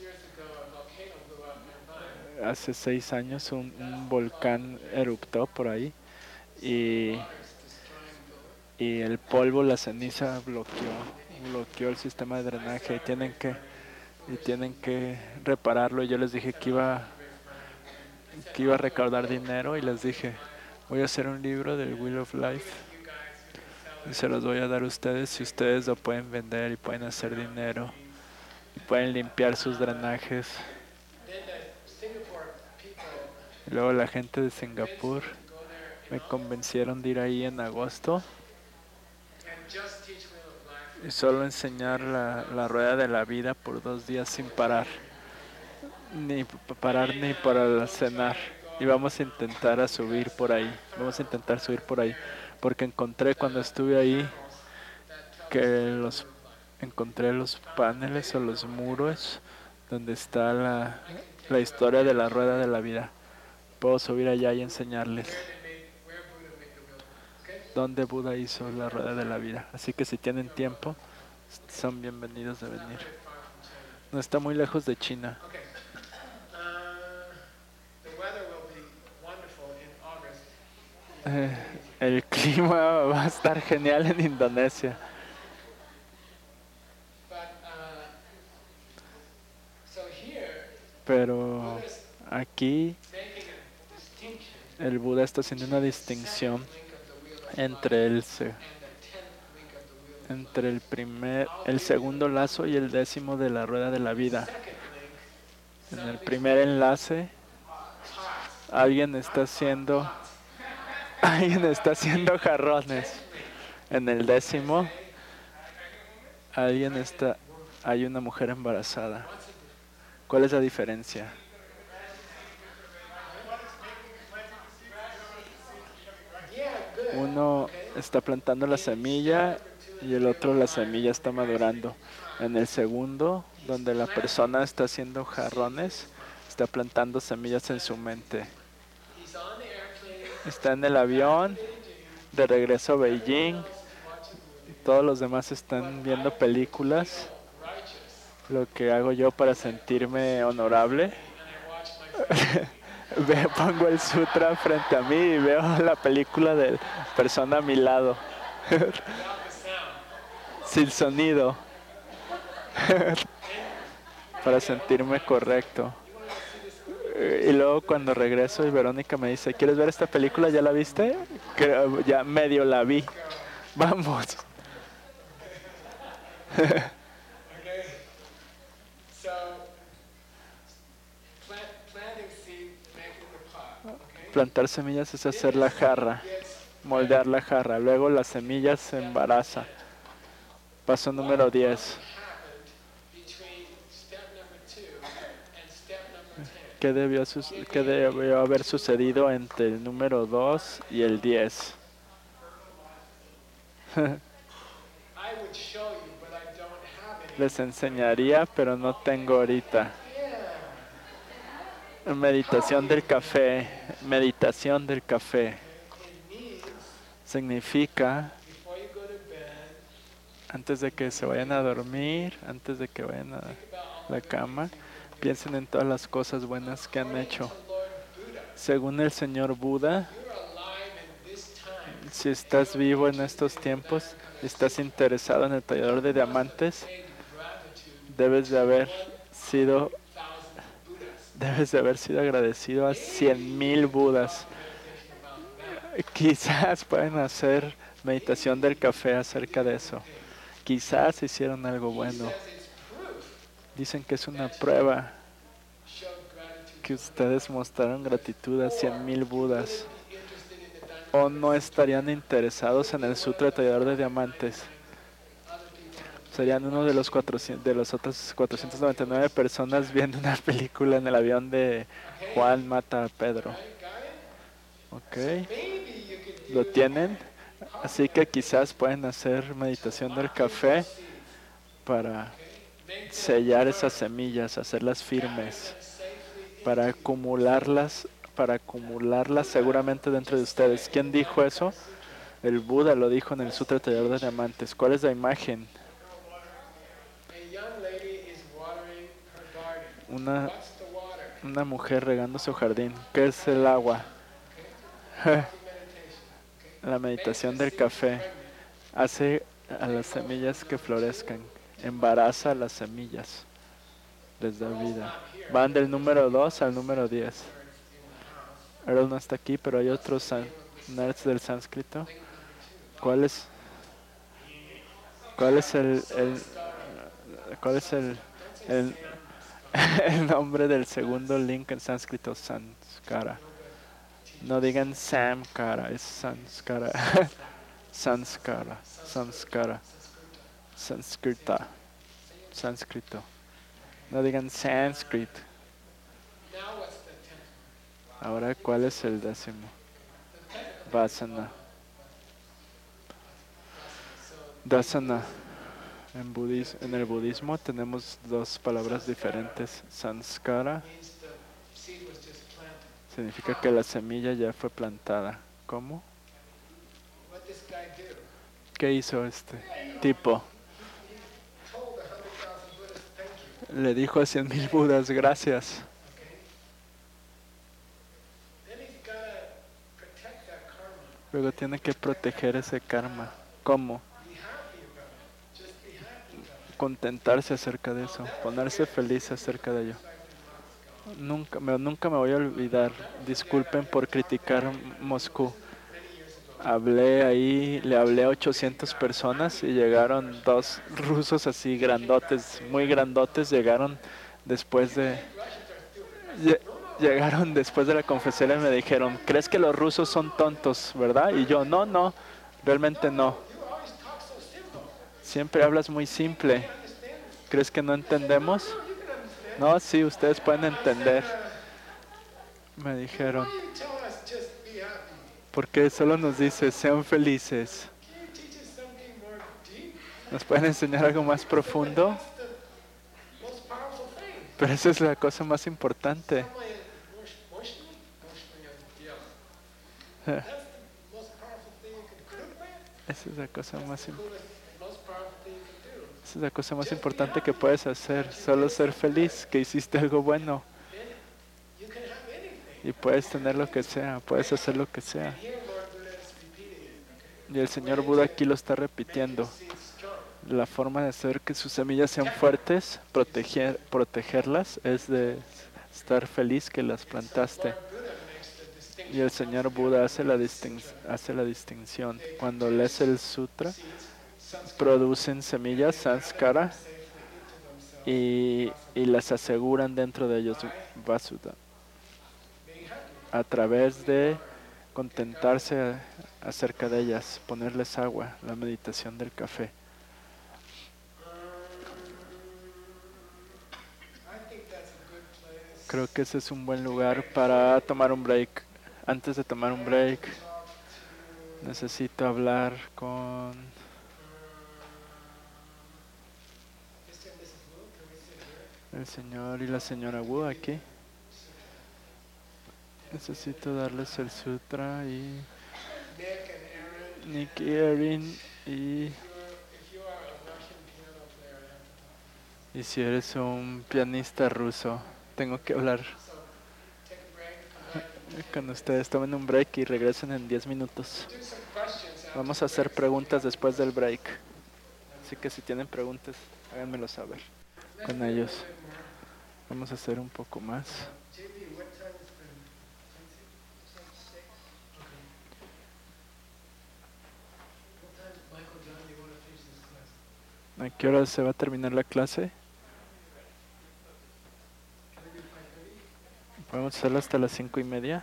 S1: Hace seis años un, un volcán eruptó por ahí y, y el polvo, la ceniza bloqueó, bloqueó el sistema de drenaje y tienen que, y tienen que repararlo. Y yo les dije que iba, que iba a recaudar dinero y les dije, voy a hacer un libro del Wheel of Life y se los voy a dar a ustedes si ustedes lo pueden vender y pueden hacer dinero y pueden limpiar sus drenajes. Y luego la gente de Singapur me convencieron de ir ahí en agosto y solo enseñar la, la rueda de la vida por dos días sin parar, ni p- parar ni para cenar. Y vamos a intentar a subir por ahí, vamos a intentar subir por ahí, porque encontré cuando estuve ahí que los encontré los paneles o los muros donde está la, la historia de la rueda de la vida. Puedo subir allá y enseñarles dónde Buda hizo la rueda de la vida. Así que si tienen tiempo, son bienvenidos de venir. No está muy lejos de China. Eh, el clima va a estar genial en Indonesia. Pero aquí el Buda está haciendo una distinción entre el, se- entre el primer, el segundo lazo y el décimo de la rueda de la vida. En el primer enlace, alguien está haciendo, alguien está haciendo jarrones. En el décimo, alguien está, hay una mujer embarazada. ¿Cuál es la diferencia? Uno está plantando la semilla y el otro la semilla está madurando. En el segundo, donde la persona está haciendo jarrones, está plantando semillas en su mente. Está en el avión, de regreso a Beijing. Todos los demás están viendo películas. Lo que hago yo para sentirme honorable, Ve- pongo el sutra frente a mí y veo la película de la persona a mi lado. Sin sonido. Para sentirme correcto. Y luego cuando regreso y Verónica me dice, ¿quieres ver esta película? ¿Ya la viste? Creo, ya medio la vi. Vamos. Plantar semillas es hacer la jarra, moldear la jarra. Luego las semillas se embarazan. Paso número diez. ¿Qué debió, ¿Qué debió haber sucedido entre el número dos y el diez? Les enseñaría, pero no tengo ahorita. Meditación del café. Meditación del café.
S2: Okay? It means
S1: Significa
S2: before you go to bed,
S1: antes de que se vayan a dormir, antes de que vayan a
S2: think about all
S1: la
S2: the good
S1: cama,
S2: things you've been doing.
S1: piensen en todas las cosas buenas que han
S2: According
S1: hecho.
S2: to Lord Buddha,
S1: Según el señor Buda,
S2: you're alive in this time.
S1: si estás vivo en estos tiempos y estás interesado en el tallador de diamantes,
S2: Paid gratitude
S1: debes de haber sido,
S2: thousand Buddhas.
S1: debes de haber sido agradecido a cien mil Budas.
S2: Meditation about that.
S1: Quizás pueden hacer meditación del café acerca de eso. Quizás hicieron algo bueno.
S2: Says it's proof
S1: Dicen que es una prueba
S2: show gratitude.
S1: que ustedes mostraron gratitud a cien mil Budas.
S2: Be interested in the diamond.
S1: ¿O no estarían interesados en el Sutra Tallador de Diamantes?
S2: Other people.
S1: Serían uno de los cuatrocientos, de los otros cuatrocientas noventa y nueve personas viendo una película en el avión de Juan mata a Pedro.
S2: Right? Got it?
S1: ¿Ok?
S2: Maybe you could
S1: ¿Lo
S2: use
S1: tienen? Así que quizás pueden hacer meditación del café para
S2: make
S1: sellar esas semillas, hacerlas firmes,
S2: safely
S1: para acumularlas, para acumularlas seguramente dentro de ustedes. ¿Quién dijo eso? El Buda lo dijo en el Sutra Tallador de Diamantes. ¿Cuál es la imagen?
S2: a young lady is watering her garden.
S1: Una,
S2: What's the water?
S1: una mujer regando su jardín. ¿Qué es el agua?
S2: Meditation. Okay?
S1: La meditación del café hace a las semillas que florezcan, embaraza a las semillas, les da vida. Van del número dos al número diez. Earl no está aquí, pero hay otros san- nerds del sánscrito. ¿Cuál es, cuál es el, el- cuál es el, el, el nombre del segundo link en sánscrito? Sanskara. No digan Samkara, es Sanskara. Sanskara, Sanskara, Sanskrita, sánscrito. No digan Sanskrit.
S2: Now what's the tenth?
S1: Ahora, ¿cuál es el décimo? Vasana. Dasana. En, budis- en el budismo tenemos dos palabras diferentes. Sanskara
S2: Means the seed was just planted.
S1: significa que la semilla ya fue plantada. ¿Cómo?
S2: What this guy do?
S1: ¿Qué hizo este tipo?
S2: Told a hundred thousand Buddhas, thank you.
S1: Le dijo a cien mil Budas, gracias.
S2: Okay? Then he's gotta protect that karma.
S1: Luego tiene que proteger ese karma. ¿Cómo?
S2: Be happy about it. Just be happy about it.
S1: Contentarse acerca de eso, ponerse feliz acerca de ello. Nunca me, nunca me voy a olvidar, disculpen por criticar Moscú. Hablé ahí, le hablé a ochocientas personas y llegaron dos rusos así grandotes, muy grandotes, llegaron después de... lle- Llegaron después de la conferencia y me dijeron, ¿crees que los rusos son tontos, verdad? Y yo, no, no, realmente no.
S2: You always talk so simple.
S1: Siempre hablas muy simple. ¿Crees que no entendemos?
S2: You can understand.
S1: No, sí, ustedes pueden entender. Me dijeron,
S2: Why you tell us just be happy?
S1: porque solo nos dice, sean felices.
S2: Can you teach us something more deep?
S1: ¿Nos pueden enseñar algo más profundo?
S2: That's the most powerful thing.
S1: Pero esa es la cosa más importante.
S2: Somebody mosh- moshni? Moshni, yeah.
S1: Eh,
S2: That's the most powerful thing you can cook with.
S1: Esa es la cosa más, im-
S2: Coolest, most powerful thing you can do.
S1: esa es la cosa más importante que puedes hacer. Solo ser feliz, que hiciste algo bueno.
S2: Then you can have anything.
S1: Y puedes tener lo que sea, puedes hacer lo que sea.
S2: Here, Lord Buddha is repeating it. Okay?
S1: Y el señor Buda aquí lo está repitiendo.
S2: Seed strong.
S1: La forma de hacer que sus semillas sean fuertes, proteger, protegerlas, es de estar feliz que las plantaste.
S2: Lord Buddha makes the distinction.
S1: Y el señor Buda hace la, distin- hace la distinción. Cuando lees el sutra, producen semillas, sanskara,
S2: Safely into themselves.
S1: y, y las aseguran dentro de ellos, vasuda,
S2: Being happy.
S1: a través de contentarse acerca de ellas, ponerles agua, la meditación del café.
S2: I think that's a good place.
S1: Creo que ese es un buen lugar para tomar un break. Antes de tomar un break, necesito hablar con
S2: Mister and Missus Wu, can we sit here?
S1: el señor y la señora Wu aquí. Necesito darles el sutra y
S2: Nick and Aaron.
S1: Nick y Erin y,
S2: If you're if you are a Russian piano player, I have to talk.
S1: y si eres un pianista ruso, tengo que hablar
S2: So take a break, come back in ten
S1: con
S2: minutes.
S1: ustedes. Tomen un break y regresen en diez minutos.
S2: We'll do some questions after
S1: Vamos
S2: the
S1: a hacer
S2: break, so if you
S1: preguntas
S2: have
S1: después del
S2: questions,
S1: break. Así que si tienen preguntas, háganmelo saber
S2: let's
S1: con
S2: do a little
S1: ellos.
S2: bit more.
S1: Vamos a hacer un poco más.
S2: J P, what time is the Okay. What time, Michael John, do you want to finish this class?
S1: ¿A qué hora se va a terminar la clase?
S2: Can we do five thirty?
S1: Podemos hacerlo hasta las cinco y media.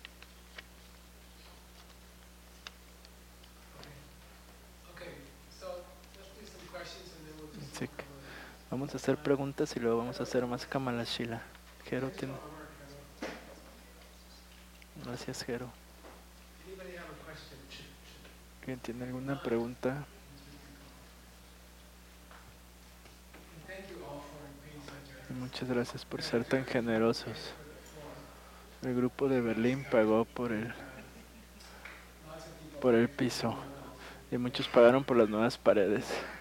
S2: Okay, so let's do some questions and then we'll do some
S1: Así que
S2: more.
S1: vamos a hacer preguntas y luego vamos a hacer más Kamala Shila. Jero tiene. Gracias, Jero.
S2: Anybody have a question?
S1: ¿Quién tiene alguna pregunta?
S2: Thank you all for being so
S1: Y
S2: generous.
S1: muchas gracias por ser tan generosos.
S2: For the floor.
S1: El grupo de Berlín pagó por el,
S2: Lots of people
S1: por el piso y muchos pagaron por las nuevas paredes.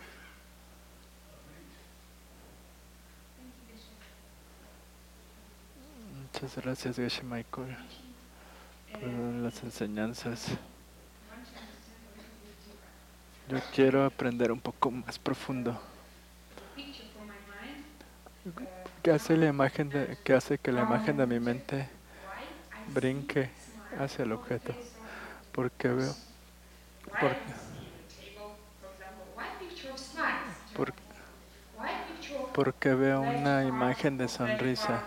S1: Muchas gracias, Geshe Michael, por las enseñanzas. Yo quiero aprender un poco más profundo. ¿Qué hace la imagen de, qué hace que la imagen de mi mente brinque hacia el objeto? Porque veo, por, por, porque veo una imagen de sonrisa.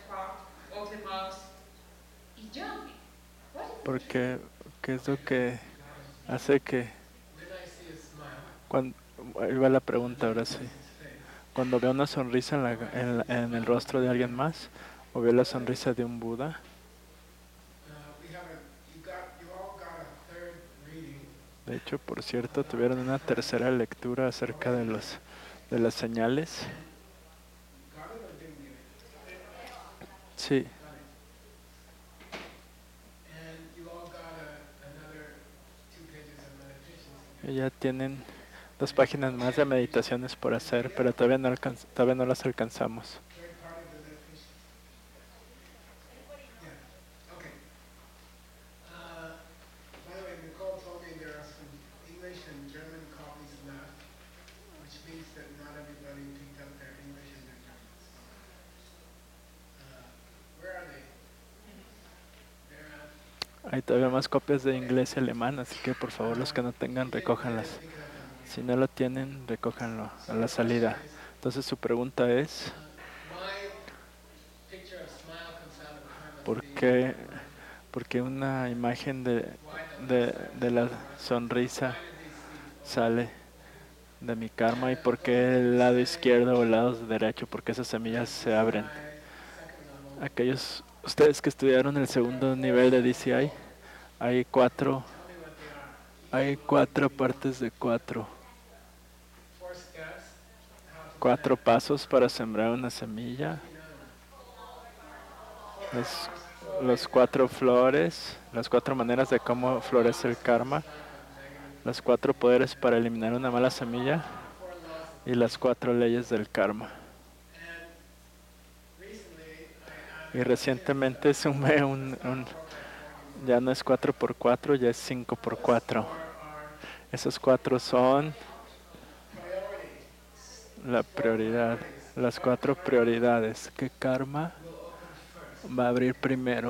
S1: Porque, ¿qué es lo que hace que
S2: When I see a smile,
S1: cuando, ahí va la pregunta ahora sí. Cuando veo una sonrisa en, la, en, la- en el rostro de alguien más, o veo la sonrisa de un Buda,
S2: uh, we have a, you got, you all got a third reading.
S1: de hecho, por cierto, tuvieron una tercera lectura acerca de los de las señales.
S2: Got it or didn't get it?
S1: Sí,
S2: Got it. And you all got a, another two pages of meditations.
S1: y ya tienen dos páginas más de meditaciones por hacer, pero todavía no, alcanz- todavía no las alcanzamos.
S2: Third part of the meditation. Yeah. Okay. Uh, by the way, Nicole told me there are some English and German copies left, which means that not everybody picked up their English and their German. Uh, where are they? They're uh,
S1: Hay todavía más copias de inglés y alemán, así que por favor los que no tengan, recójanlas.
S2: pick it up on the
S1: Si no lo tienen, recójanlo a la salida. Entonces su pregunta es,
S2: Why picture of smile comes out of karma
S1: ¿por
S2: being
S1: qué, por qué una imagen de, de, de la sonrisa sale de mi karma y por qué el lado izquierdo o el lado derecho? Porque esas semillas se abren.
S2: second level?
S1: Aquellos, ustedes que estudiaron el segundo nivel de D C I, hay cuatro,
S2: Tell me what they are.
S1: hay cuatro partes de cuatro.
S2: Four steps. How to
S1: Cuatro pasos para sembrar una semilla.
S2: plant.
S1: Los, los cuatro flores, las cuatro maneras de cómo florece el karma. Los cuatro poderes para eliminar una mala semilla.
S2: Four laws.
S1: Y las cuatro leyes del karma.
S2: And recently I
S1: Y
S2: added
S1: recientemente sumé un, un ya no es cuatro por cuatro, ya es cinco por cuatro.
S2: four are
S1: Esos cuatro son
S2: priorities.
S1: la prioridad, las cuatro prioridades. ¿Qué karma
S2: Will open first.
S1: va a abrir primero?
S2: You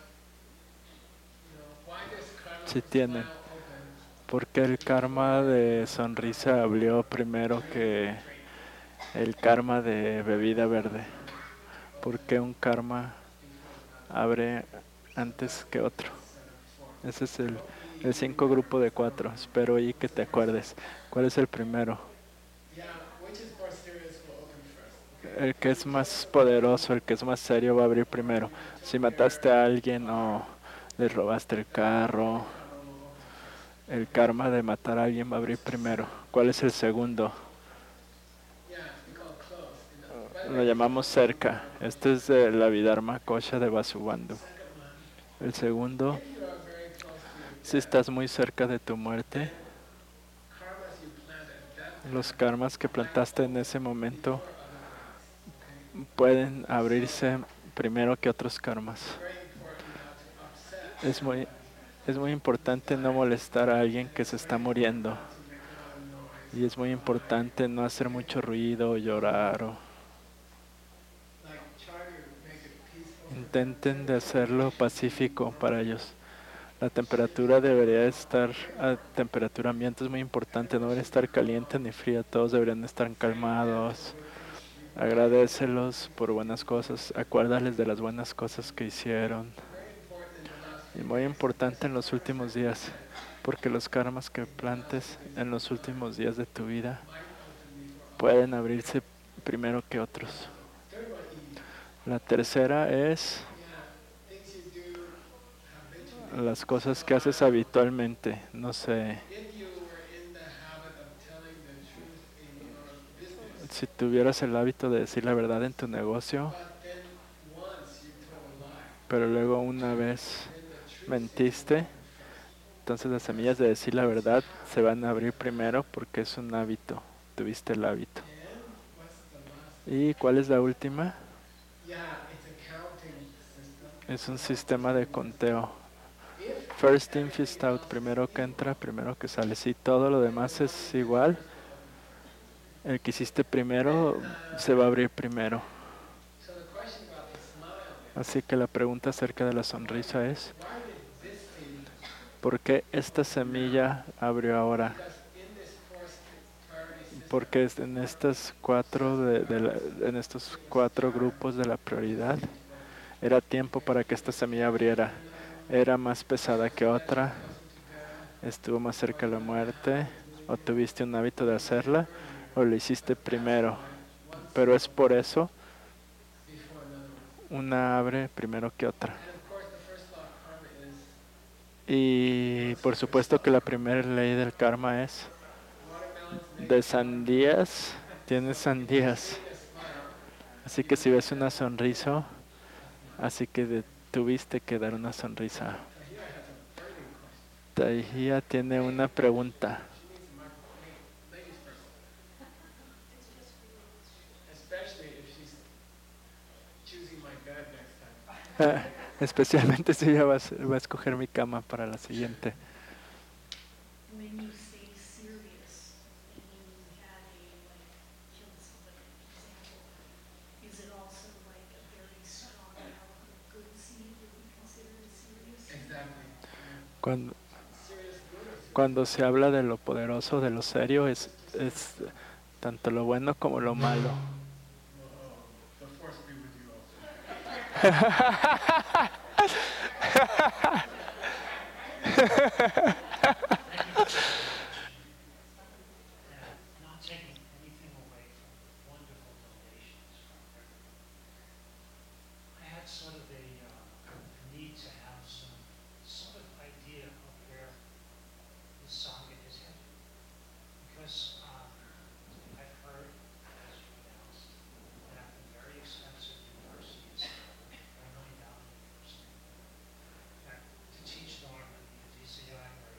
S2: know, why does karma
S1: Si
S2: for
S1: tienen.
S2: smile open?
S1: Porque el karma de sonrisa abrió primero que el karma de bebida verde. Porque un karma abre antes que otro. Ese es el, el cinco grupo de cuatro. Espero ahí que te acuerdes. ¿Cuál es el primero?
S2: Yeah, which is more serious will open first.
S1: El que es más poderoso, el que es más serio va a abrir primero. Si mataste a alguien o le robaste el carro, el karma de matar a alguien va a abrir primero. ¿Cuál es el segundo?
S2: Yeah, we call it close. You know. By the
S1: Lo
S2: way,
S1: llamamos cerca. Este es de la Vidharma Kosha de Vasubandhu.
S2: second one
S1: El segundo,
S2: If you are very close to your
S1: si
S2: death,
S1: estás muy cerca de tu muerte,
S2: then karmas you plant at that
S1: los
S2: time
S1: karmas que
S2: might
S1: plantaste en
S2: open
S1: ese momento
S2: before other ones. Okay?
S1: pueden
S2: So
S1: abrirse primero que otros karmas.
S2: it's very important not to upset
S1: Es muy,
S2: somebody
S1: es muy
S2: who's
S1: importante no
S2: dying,
S1: molestar a alguien
S2: and
S1: que
S2: it's
S1: se está
S2: very important
S1: muriendo.
S2: not to make a lot of noise
S1: Y
S2: or
S1: es muy
S2: cry.
S1: importante no hacer
S2: Okay?
S1: mucho ruido o llorar. O
S2: Like try to make it peaceful for them.
S1: intenten de
S2: Temperature
S1: hacerlo
S2: should be
S1: pacífico para
S2: normal.
S1: ellos. La
S2: It shouldn't be
S1: temperatura debería
S2: overwhelmed.
S1: estar
S2: Very
S1: a
S2: important.
S1: temperatura ambiente, es muy importante, no
S2: Everyone
S1: debería
S2: should be
S1: estar caliente
S2: calm.
S1: ni fría, todos deberían estar
S2: Thank them for
S1: calmados.
S2: good things, reward them for good
S1: Agradécelos
S2: things
S1: por
S2: they
S1: buenas
S2: do.
S1: cosas, acuérdales de las buenas cosas que hicieron.
S2: Very important in the last
S1: Y
S2: few
S1: muy
S2: days because
S1: importante en los
S2: karmas
S1: últimos
S2: that you
S1: días,
S2: plant
S1: porque los karmas que
S2: in the last few
S1: plantes
S2: days
S1: en
S2: of
S1: los
S2: your life
S1: últimos días de tu vida
S2: might open before others.
S1: pueden abrirse primero que otros.
S2: Third one, E.
S1: La tercera es
S2: Yeah, things you do habitually.
S1: las
S2: So
S1: cosas que
S2: I
S1: haces
S2: don't know.
S1: habitualmente. No sé,
S2: If you were in the habit of telling the truth in your business,
S1: si tuvieras el hábito de decir la verdad en tu negocio,
S2: but then once you told a lie,
S1: pero luego una vez
S2: then the truth seeds will
S1: mentiste,
S2: open first.
S1: entonces las
S2: Because
S1: semillas de decir la
S2: it's a
S1: verdad se
S2: habit
S1: van a
S2: you
S1: abrir
S2: have.
S1: primero porque es un hábito. Tuviste el hábito.
S2: And what's the last one?
S1: ¿Y cuál es la última?
S2: Yeah, it's a counting system.
S1: Es un
S2: So
S1: sistema de conteo.
S2: if
S1: First in,
S2: everything
S1: first out.
S2: else is
S1: Primero que entra,
S2: equal,
S1: primero que sale. Si todo lo
S2: then the
S1: demás
S2: one
S1: es
S2: you did
S1: igual,
S2: first will open first.
S1: el que hiciste
S2: Then,
S1: primero se va a
S2: uh,
S1: abrir primero.
S2: so the question about the smile is,
S1: Así que la pregunta acerca de la sonrisa es,
S2: why did this seed
S1: ¿por qué esta
S2: open now?
S1: semilla abrió ahora?
S2: Because in this fourth priority system,
S1: Porque es- en estas cuatro de, de la- en estos
S2: it was
S1: cuatro
S2: time
S1: grupos de la
S2: for the
S1: prioridad
S2: seed to open.
S1: era tiempo
S2: Okay?
S1: para que esta
S2: It
S1: semilla
S2: was heavier
S1: abriera.
S2: than another,
S1: Era más pesada que
S2: so that you're
S1: otra,
S2: closer to death,
S1: estuvo más
S2: or
S1: cerca de
S2: you
S1: la
S2: had a habit
S1: muerte,
S2: of doing
S1: o
S2: it,
S1: tuviste un hábito
S2: or
S1: de
S2: you did it
S1: hacerla,
S2: earlier.
S1: o lo hiciste
S2: But that's
S1: primero.
S2: why one
S1: Pero
S2: seed
S1: es por
S2: opens
S1: eso
S2: before another one.
S1: una abre primero que otra.
S2: And of course, the first law of karma is
S1: Y
S2: what's
S1: por
S2: the first
S1: supuesto
S2: law
S1: que
S2: of
S1: la
S2: karma?
S1: primera ley del karma es
S2: Watermelons make
S1: de
S2: watermelons.
S1: sandías, tienes
S2: So if you're
S1: sandías.
S2: seeing a smile,
S1: Así
S2: you
S1: que si ves
S2: must
S1: una
S2: have
S1: sonrisa,
S2: a smile.
S1: así que de- tuviste que dar una sonrisa.
S2: So here I have a burning question.
S1: Tahía tiene
S2: Hey,
S1: una pregunta.
S2: she needs a microphone. Hey, ladies first. Especially if she's choosing my bed next time.
S1: Ah, especialmente si ella va a, ser- va a escoger mi cama para la siguiente.
S3: When you say serious and you had a, like, killed somebody, for example, is it also like a very strong outcome of good seed would be considered a serious?
S2: Exactly. Yeah.
S1: Cuando,
S2: Serious good or serious
S1: cuando
S2: bad?
S1: se habla de lo poderoso, de lo serio, es, es tanto lo bueno como lo malo.
S2: Oh, the force be with you also.
S4: And not taking anything away from the wonderful donations from everyone. I had sort of a uh, need to have some sort of idea of where the Sangha is headed. Because um, I've heard, as you announced, that the very expensive universities, one million dollar university, that to teach Dharma, you need a D C I or a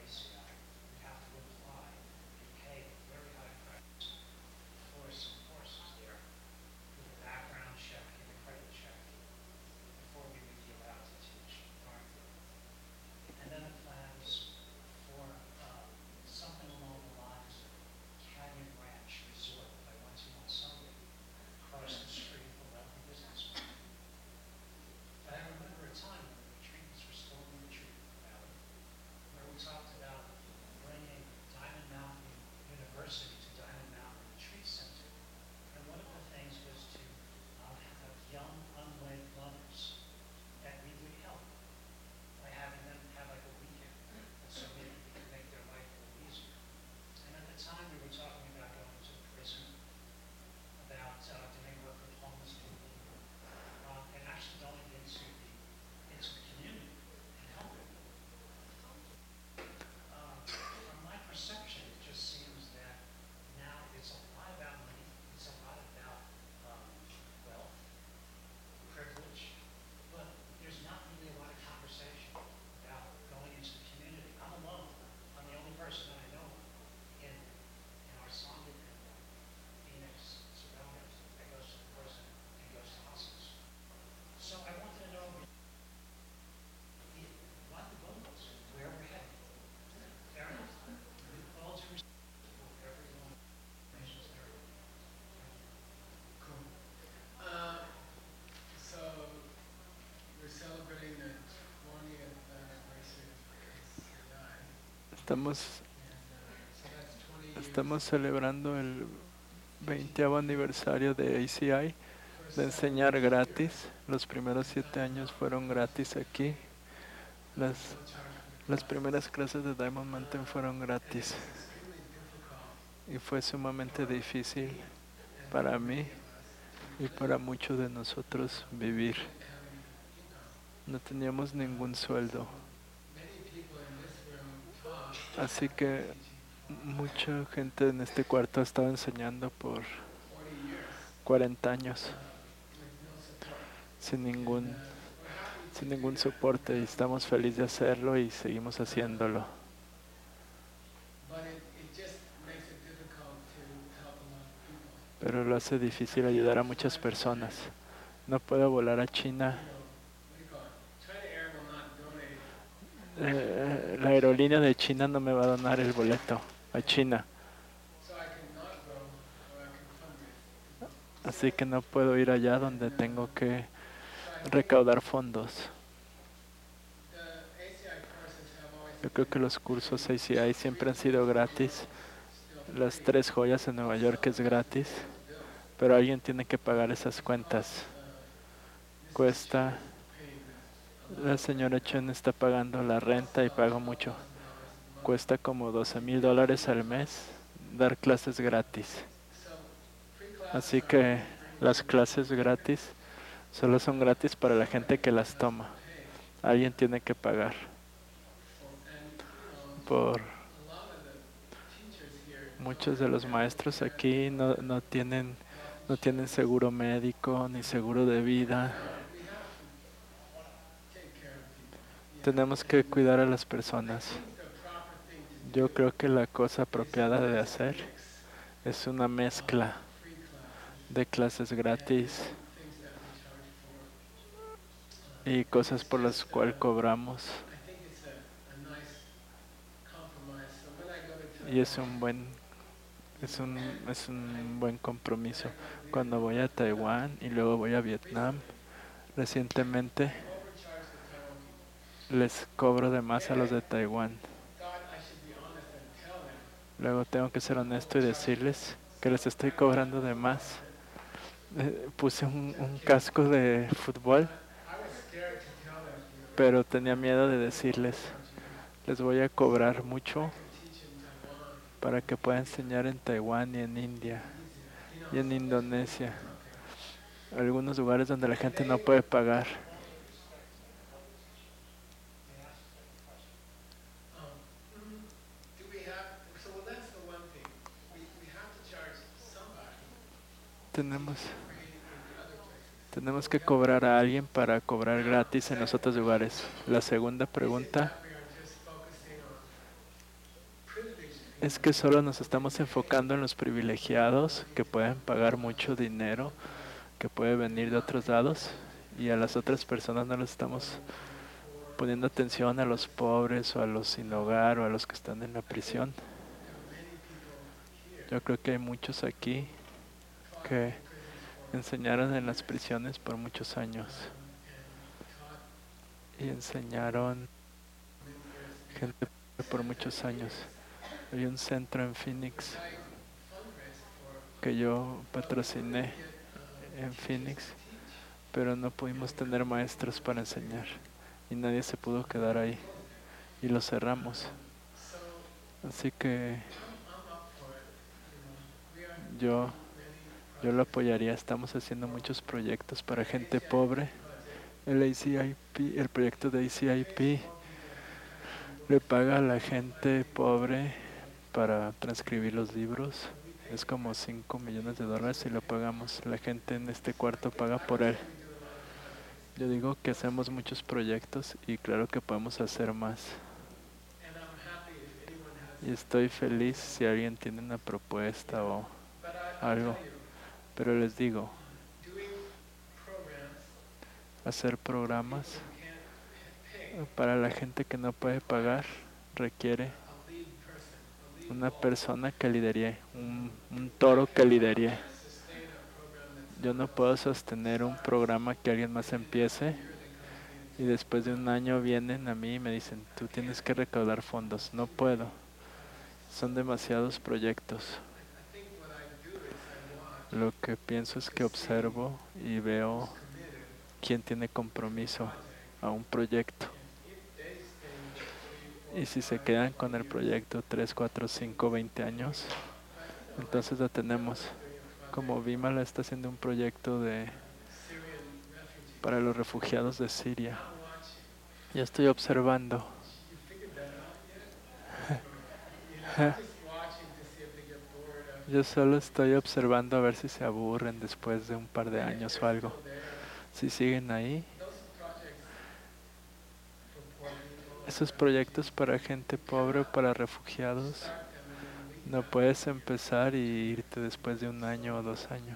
S1: Estamos,
S2: So that's twenty years.
S1: estamos celebrando el veintiavo aniversario de A C I,
S2: First
S1: de
S2: seven
S1: enseñar
S2: years here,
S1: gratis. Los primeros siete años fueron gratis aquí. Las,
S2: no charge for the
S1: las
S2: classes.
S1: primeras clases de Diamond Mountain fueron
S2: And
S1: gratis.
S2: it's extremely difficult
S1: Y fue sumamente difícil
S2: and
S1: para
S2: for
S1: mí
S2: many of us to
S1: y
S2: live
S1: para muchos de nosotros vivir.
S2: without having income.
S1: No teníamos ningún sueldo.
S2: Many people in this room taught
S1: Así que
S2: teaching for
S1: mucha gente en este cuarto ha estado enseñando por
S2: forty years
S1: cuarenta años
S2: with no support.
S1: sin ningún,
S2: We're happy to
S1: sin
S2: do
S1: ningún
S2: that,
S1: soporte y estamos felices de hacerlo y seguimos haciéndolo.
S2: but it, it just makes it difficult to help a lot of people.
S1: Pero lo hace difícil ayudar a muchas personas. No puedo volar a China.
S2: You know, what do you call it? China Air will not donate,
S1: Eh, la aerolínea de China no me va a donar el boleto a China.
S2: so I cannot go or I can fundraise.
S1: Así que no puedo ir allá donde tengo que
S2: So I think
S1: recaudar fondos.
S2: the A C I courses have always
S1: Yo creo que los cursos A C I siempre han sido gratis.
S2: still
S1: Las tres joyas en Nueva York es gratis,
S2: bills.
S1: pero alguien tiene que pagar esas cuentas. Cuesta, la señora Chen está pagando la renta y paga mucho. Cuesta como doce mil dólares al mes dar clases gratis.
S2: So free classes
S1: Así
S2: are
S1: que
S2: free
S1: las clases gratis solo son gratis para la gente que las toma. Alguien tiene que pagar
S2: and you know
S1: por
S2: a lot of the teachers here
S1: muchos de los maestros aquí no, no tienen no tienen seguro médico ni seguro de vida.
S2: we have to take care of people.
S1: Tenemos que cuidar a las personas.
S2: I think the proper thing to
S1: Yo creo que la cosa apropiada de hacer
S2: mix
S1: es una mezcla
S2: free classes,
S1: de clases gratis
S2: things that we charge for.
S1: y cosas por las cuales cobramos.
S2: I think it's a, a nice compromise. So when I go to
S1: Y es un buen es un, es un buen compromiso. Cuando voy a Taiwán y luego voy a Vietnam, recientemente
S2: overcharge the Taiwan people.
S1: les cobro de más a los de Taiwán.
S2: Thought I should be honest and tell them
S1: Luego tengo que ser honesto y decirles que les estoy cobrando de más. Eh, puse un, un casco de fútbol,
S2: I was scared to tell them, you know,
S1: pero tenía miedo de decirles, les voy a cobrar mucho
S2: teach in Taiwan.
S1: para que pueda enseñar en Taiwán y en India y en Indonesia. Algunos lugares donde la gente no puede pagar.
S2: Um, do we have, so well, that's the one thing. We, we have to charge somebody
S1: Tenemos,
S2: free in the other places.
S1: tenemos que cobrar a alguien para cobrar gratis en los otros lugares. La segunda pregunta
S2: We are just focusing on privileged people.
S1: es que solo nos estamos enfocando en los privilegiados que pueden pagar mucho dinero, que puede venir de otros lados, y a las otras personas no les estamos poniendo atención a los pobres o a los sin hogar o a los que están en la prisión.
S2: There are many people here
S1: Yo creo que hay muchos aquí
S2: taught
S1: que
S2: in prisons for
S1: enseñaron en las prisiones por muchos años
S2: and taught
S1: y enseñaron
S2: many years.
S1: gente por muchos años. Hay un centro en Phoenix
S2: I fundraised for
S1: que yo patrociné en Phoenix, pero no pudimos tener maestros para enseñar y nadie se pudo quedar ahí y lo cerramos.
S2: so
S1: Así que
S2: I'm, I'm up for it. You know, we are
S1: yo,
S2: many
S1: yo lo apoyaría. Estamos haciendo muchos proyectos para gente pobre. El A C I P, el proyecto de A C I P le paga a la gente pobre para transcribir los libros. Es como cinco millones de dólares y lo pagamos. La gente en este cuarto paga por él. Yo digo que hacemos muchos proyectos y claro que podemos hacer más.
S2: and I'm happy if anyone has.
S1: Y estoy feliz si alguien tiene una propuesta o
S2: But I, I'll
S1: algo.
S2: tell you,
S1: Pero les digo,
S2: doing programs
S1: hacer programas
S2: can't pay
S1: para la gente que no puede pagar requiere
S2: a lead person, a lead
S1: una persona que lidere, un, un toro que lidere.
S2: sustain a program that's
S1: Yo no puedo sostener un programa que alguien más empiece Y después de un año vienen a mí y me dicen, tú tienes que recaudar fondos. No puedo. Son demasiados proyectos. Lo que pienso es que observo y veo quién tiene compromiso a un proyecto. Y si se quedan con el proyecto tres, cuatro, cinco, veinte años, entonces lo tenemos. Como Bimala está haciendo un proyecto de para los refugiados de Siria. Ya estoy observando. Yo solo estoy observando a ver si se aburren después de un par de años o algo. Si siguen ahí. Esos proyectos para gente pobre o para refugiados, no puedes empezar y irte después de un año o dos años.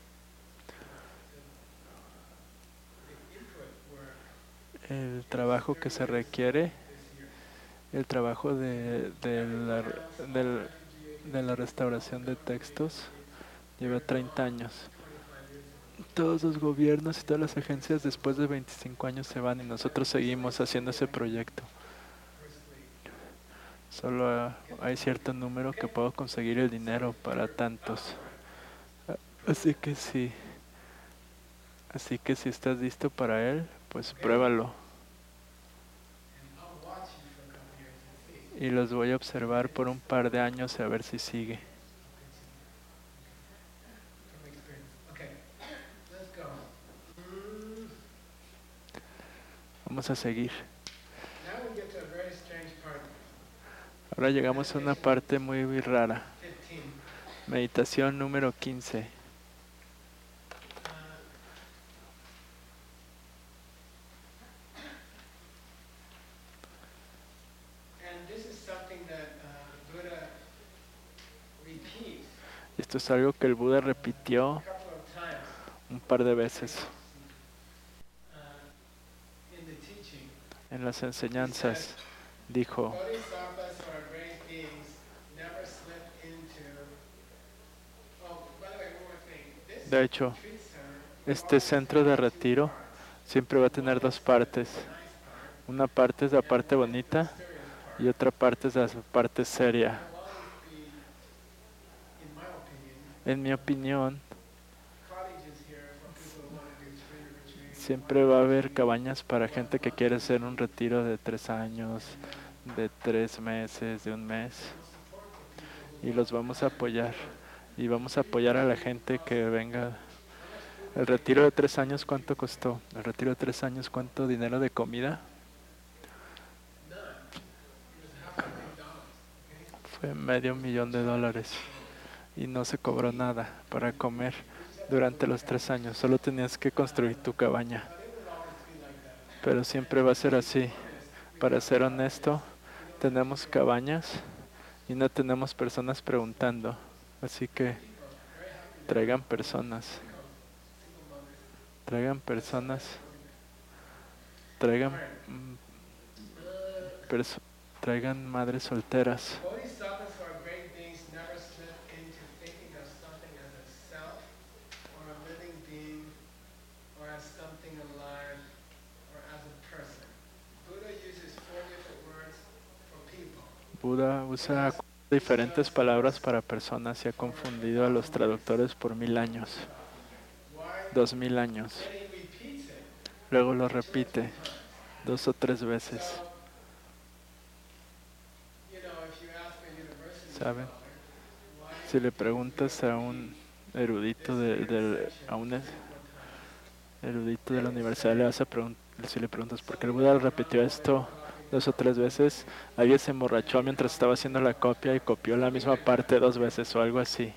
S1: El trabajo que se requiere, el trabajo de, de, la, de, de la restauración de textos, lleva treinta años. Todos los gobiernos y todas las agencias después de veinticinco años se van y nosotros seguimos haciendo ese proyecto. Solo hay cierto número que puedo conseguir el dinero para tantos. Así que sí. Así que si estás listo para él, pues pruébalo. Y los voy a observar por un par de años a ver si sigue. Vamos a seguir. Ahora llegamos a una parte muy, muy rara. Meditación número quince. Esto es algo que el Buda repitió un par de veces en las enseñanzas. Dijo, de hecho, este centro de retiro siempre va a tener dos partes. Una parte es la parte bonita y otra parte es la parte seria. En mi opinión, siempre va a haber cabañas para gente que quiere hacer un retiro de tres años, de tres meses, de un mes. Y los vamos a apoyar. Y vamos a apoyar a la gente que venga. El retiro de tres años, ¿cuánto costó? El retiro de tres años, ¿cuánto dinero de comida? Fue medio millón de dólares. Y no se cobró nada para comer durante los tres años. Solo tenías que construir tu cabaña. Pero siempre va a ser así. Para ser honesto, tenemos cabañas y no tenemos personas preguntando. Así que traigan personas. Traigan personas. Traigan, perso- traigan madres solteras. Buda usa diferentes palabras para personas y ha confundido a los traductores por mil años, dos mil años. Luego lo repite dos o tres veces. ¿Saben? Si le preguntas a un erudito de, de a un erudito de la universidad, le vas a pregun- si le preguntas por qué el Buda repitió esto dos o tres veces, alguien se emborrachó mientras estaba haciendo la copia y copió la misma parte dos veces o algo así.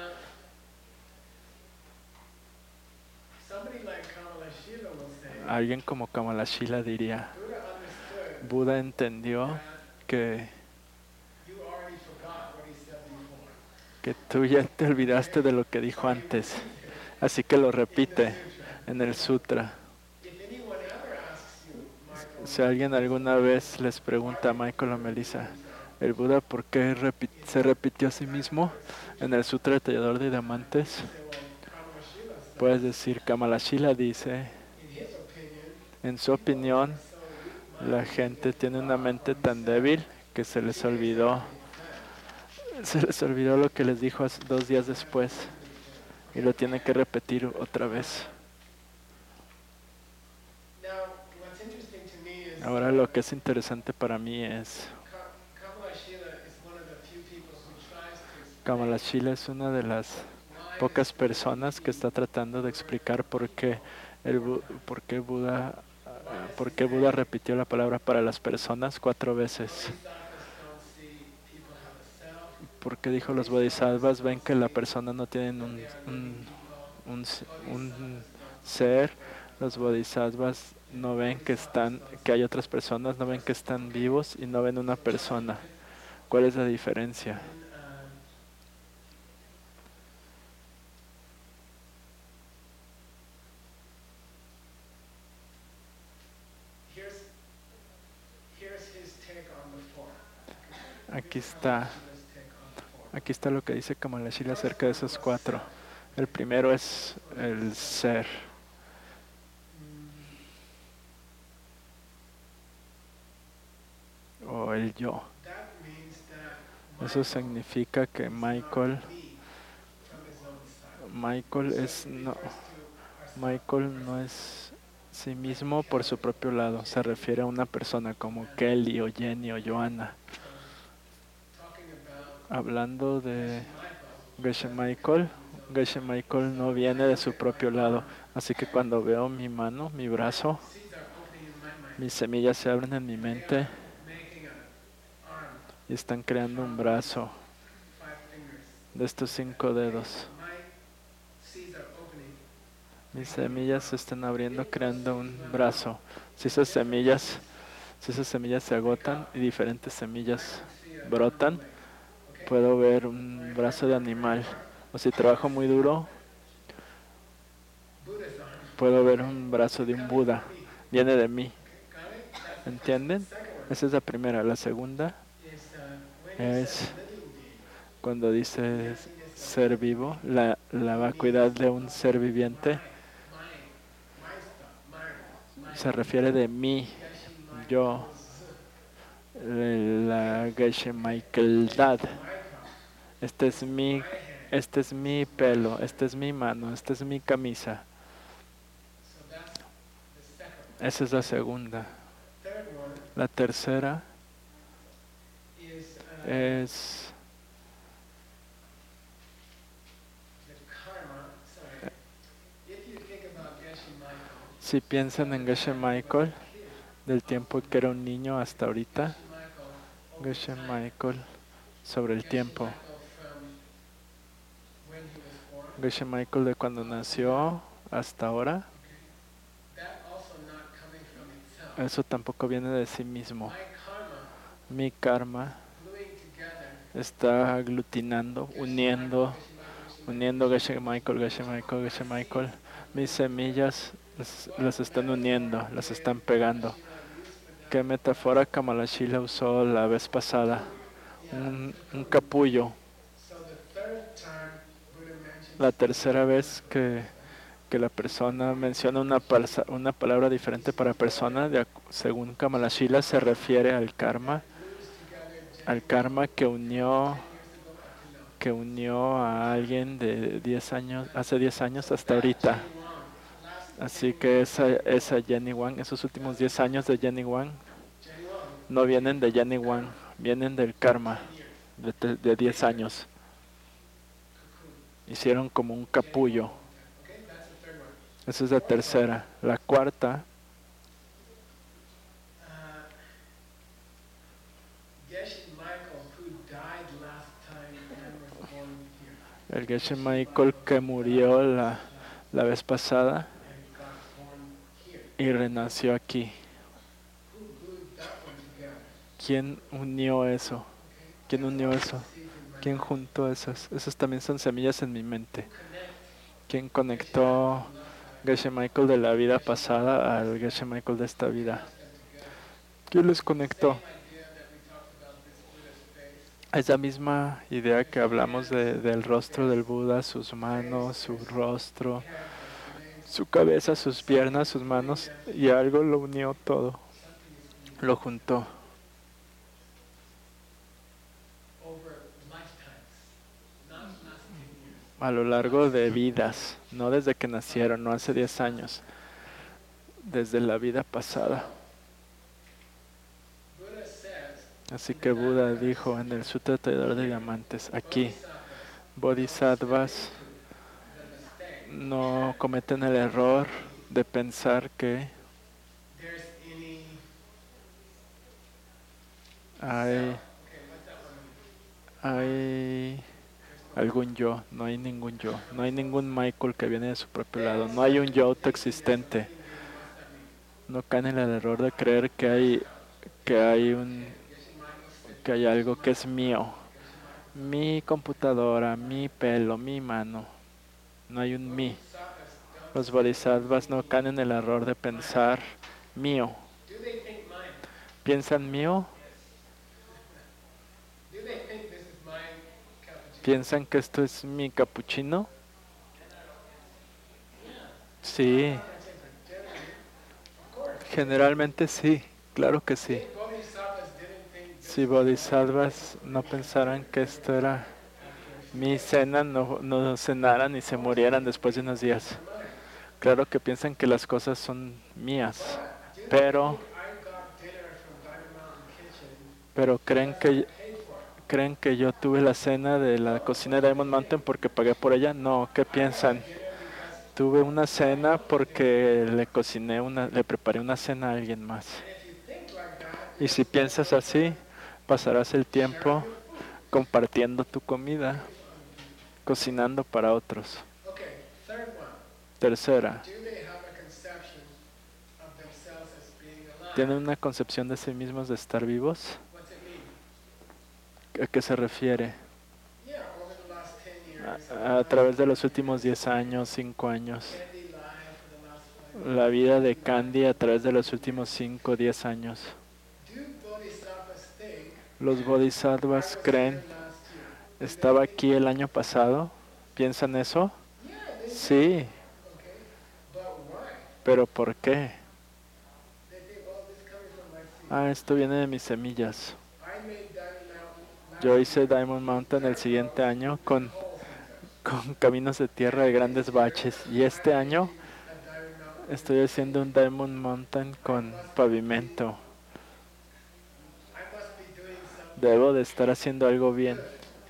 S1: Alguien como Kamalashila diría, Buda entendió que, que tú ya te olvidaste de lo que dijo antes, así que lo repite en el sutra. Si alguien alguna vez les pregunta a Michael o Melissa, el Buda por qué repi- se repitió a sí mismo en el Sutra del Tallador de Diamantes, puedes decir, Kamalashila dice, En su opinión, la gente tiene una mente tan débil que se les olvidó, se les olvidó lo que les dijo hace- dos días después y lo tiene que repetir otra vez.
S2: Now, what's interesting to me is
S1: Ahora lo que es interesante para mí es
S2: Ka- Kamala Shila is one of the few people who tries to explain
S1: Kamala Shila es una de las
S2: why
S1: pocas
S2: this
S1: personas que está tratando de explicar por qué el Bu- por qué Buda ah, por qué Buda repitió la palabra para las personas cuatro veces.
S2: bodhisattvas don't see people have a self,
S1: ¿Por qué dijo los bodhisattvas ven que la persona no tienen
S2: that
S1: un,
S2: they are living
S1: un,
S2: people.
S1: un s- un
S2: Bodhisattvas don't see
S1: ser?
S2: that they're
S1: Los bodhisattvas no ven que están, que hay otras personas, no ven que están vivos y no ven una persona. ¿Cuál es la diferencia?
S2: And, um, here's here's his take on the four.
S1: Aquí está,
S2: Shila's take on the four.
S1: aquí está lo que dice Kamala Shila acerca de esos cuatro. El primero es el ser. O el yo.
S2: That means that
S1: Eso significa que Michael,
S2: me from his own side.
S1: Michael es no, Michael no es sí mismo por su propio lado. Se refiere a una persona como Kelly o Jenny o Joanna.
S2: Talking about
S1: Hablando de
S2: Michael,
S1: Geshe Michael, Geshe Michael no viene de su propio lado. Así que cuando veo mi mano, mi brazo,
S2: seeds are opening in my mind.
S1: mis semillas se abren en mi mente
S2: Making an arm,
S1: y están creando un brazo
S2: five fingers.
S1: de estos cinco dedos.
S2: My seeds are opening.
S1: Mis semillas se están abriendo creando un brazo. Si esas semillas, si esas semillas se agotan y diferentes semillas brotan, puedo ver un brazo de animal. O si trabajo muy duro,
S2: Buddha's arm.
S1: puedo ver un brazo de un Buda. Viene de mí.
S2: Got it? That's
S1: ¿Entienden?
S2: the second one.
S1: Esa es la primera. La segunda
S2: Is uh, when he
S1: es
S2: says living being,
S1: cuando dice ser vivo, la, la vacuidad de un ser viviente
S2: my, my stuff, my, my,
S1: se refiere de mí,
S2: Geshe
S1: yo, la Geshe Michaeldad. Este es mi, este es mi pelo, este es mi mano, esta es mi camisa.
S2: So that's the second one.
S1: Esa es la segunda.
S2: Third one
S1: La tercera
S2: is uh,
S1: es
S2: the karma. Sorry. If you think about Geshe Michael,
S1: si piensan en Geshe Michael, del tiempo que era un niño hasta ahorita,
S2: Michael,
S1: Geshe Michael sobre el tiempo.
S2: Michael from when he was born,
S1: Geshe Michael de cuando nació hasta ahora,
S2: that also not coming from itself.
S1: eso tampoco viene de sí mismo.
S2: My karma
S1: Mi karma
S2: gluing together,
S1: está aglutinando, uniendo, uniendo Geshe Michael, Geshe Michael, Geshe Michael. Mis semillas las, las están uniendo, las están pegando. ¿Qué metáfora Kamala Shila usó la vez pasada? Un, un capullo.
S2: so the third time Buddha mentions
S1: La tercera vez que, que la persona menciona una, palsa- una palabra diferente para persona, de, acu- según Kamala Shila, se refiere al karma, al karma que unió, que unió a alguien de diez años, hace diez años hasta ahorita. Así que esa, esa Jenny Wang, esos últimos diez años de Jenny Wang, no vienen de Jenny Wang, vienen del karma de, te- de diez años. Hicieron como un capullo.
S2: okay, that's the third one.
S1: Esa es la tercera. La cuarta,
S2: Uh, Geshe Michael, who died last time and was born here,
S1: el Geshe Michael que murió la, la vez pasada
S2: and got born here.
S1: y renació aquí.
S2: Who glued that one together?
S1: ¿Quién unió eso? ¿Quién unió eso? ¿Quién juntó esas? Esas también son semillas en mi mente. ¿Quién conectó Geshe Michael de la vida pasada al Geshe Michael de esta vida? ¿Quién les conectó?
S2: Idea that we talked about this Buddha's face,
S1: Esa misma idea que hablamos de- del rostro del Buda, sus manos, su rostro, su cabeza, sus piernas, sus manos, y algo lo unió todo, lo juntó
S2: over lifetimes, not last ten years.
S1: a lo largo de vidas, no desde que nacieron, no hace diez años, desde la vida pasada.
S2: Buddha says,
S1: Así que Buda dijo en el Sutra Traidor de Diamantes, aquí, bodhisattvas
S2: the mistake,
S1: no cometen el error de pensar que
S2: there's any
S1: hay,
S2: okay, what's that one?
S1: hay algún yo, no hay ningún yo, no hay ningún Michael que viene de su propio lado, no hay un yo autoexistente. No caen en el error de creer que hay, que hay un, que hay algo que es mío, mi computadora, mi pelo, mi mano. No hay un mí. Los bodhisattvas no caen en el error de pensar mío.
S2: Do they think mine?
S1: ¿Piensan mío?
S2: Do they think this is mine cappuccino?
S1: ¿Piensan que esto es mi capuchino? Sí,
S2: Of course.
S1: generalmente sí, claro que sí.
S2: If bodhisattvas didn't think this
S1: Si bodhisattvas no pensaran que esto era mi cena, no, no cenaran y se murieran después de unos días. Claro que piensan que las cosas son mías, pero,
S2: I got dinner from Diamond Mountain Kitchen,
S1: pero creen que,
S2: paid for it.
S1: creen que yo tuve la cena de la cocina de Diamond Mountain porque pagué por ella. No, ¿qué piensan? Tuve una cena porque le cociné una, le preparé una cena a alguien más.
S2: If you think like that,
S1: Y si piensas así, pasarás el tiempo compartiendo tu comida, cocinando para otros.
S2: okay, third one.
S1: Tercera,
S2: Do they have a conception of themselves as being alive?
S1: ¿tienen una concepción de sí mismos de estar vivos?
S2: What's it mean?
S1: ¿A qué se refiere?
S2: Yeah, over the last ten years,
S1: A, a través de los últimos diez años, cinco años.
S2: Candy life for the last five
S1: La vida de Candy a través de los últimos cinco o diez años.
S2: years. Do bodhisattvas think
S1: Los bodhisattvas
S2: I was
S1: creen,
S2: here last year? Do
S1: ¿estaba
S2: they
S1: aquí el año pasado? ¿Piensan eso?
S2: think- Yeah, they
S1: Sí,
S2: think, okay. But why?
S1: pero ¿por qué?
S2: They think, well, this is coming from my seed.
S1: Ah, esto viene de mis semillas.
S2: I made Diamond Mountain last
S1: Yo hice
S2: year.
S1: Diamond Mountain el siguiente año con, con caminos de tierra de grandes baches. Y este año
S2: At Diamond Mountain,
S1: estoy haciendo un Diamond Mountain con pavimento.
S2: I must be doing something.
S1: Debo de estar haciendo algo bien.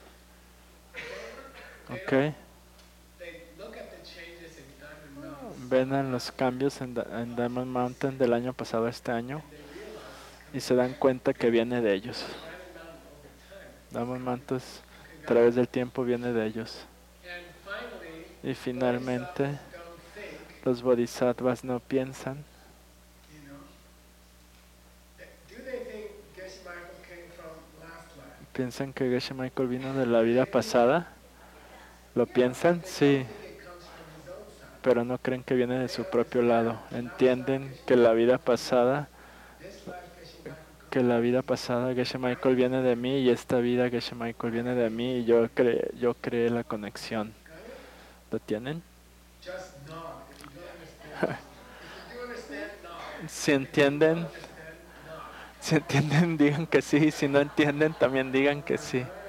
S1: ¿Ok?
S2: They look at the changes in Diamond Mountain.
S1: Ven en los cambios en, Di- en Diamond Mountain del año pasado a este año y se dan cuenta que viene de ellos. Diamond Mountain a través del tiempo viene de ellos.
S2: And finally,
S1: Y finalmente
S2: bodhisattvas don't think,
S1: los bodhisattvas no piensan.
S2: you know. Th- Do they think Geshe Michael came from last life?
S1: ¿Piensan que Geshe Michael vino de la vida pasada? ¿Lo piensan? Sí,
S2: I think it comes from his own side.
S1: pero no creen que viene de su propio lado. Entienden que la vida pasada,
S2: This life Geshe Michael comes
S1: que la vida pasada Geshe Michael viene de mí y esta vida Geshe Michael viene de mí y yo creé, yo creé la conexión. ¿Lo tienen?
S2: just nod if you don't understand. If you do understand, nod.
S1: Si entienden,
S2: Understand, nod.
S1: si entienden digan que sí, si no entienden también digan que sí.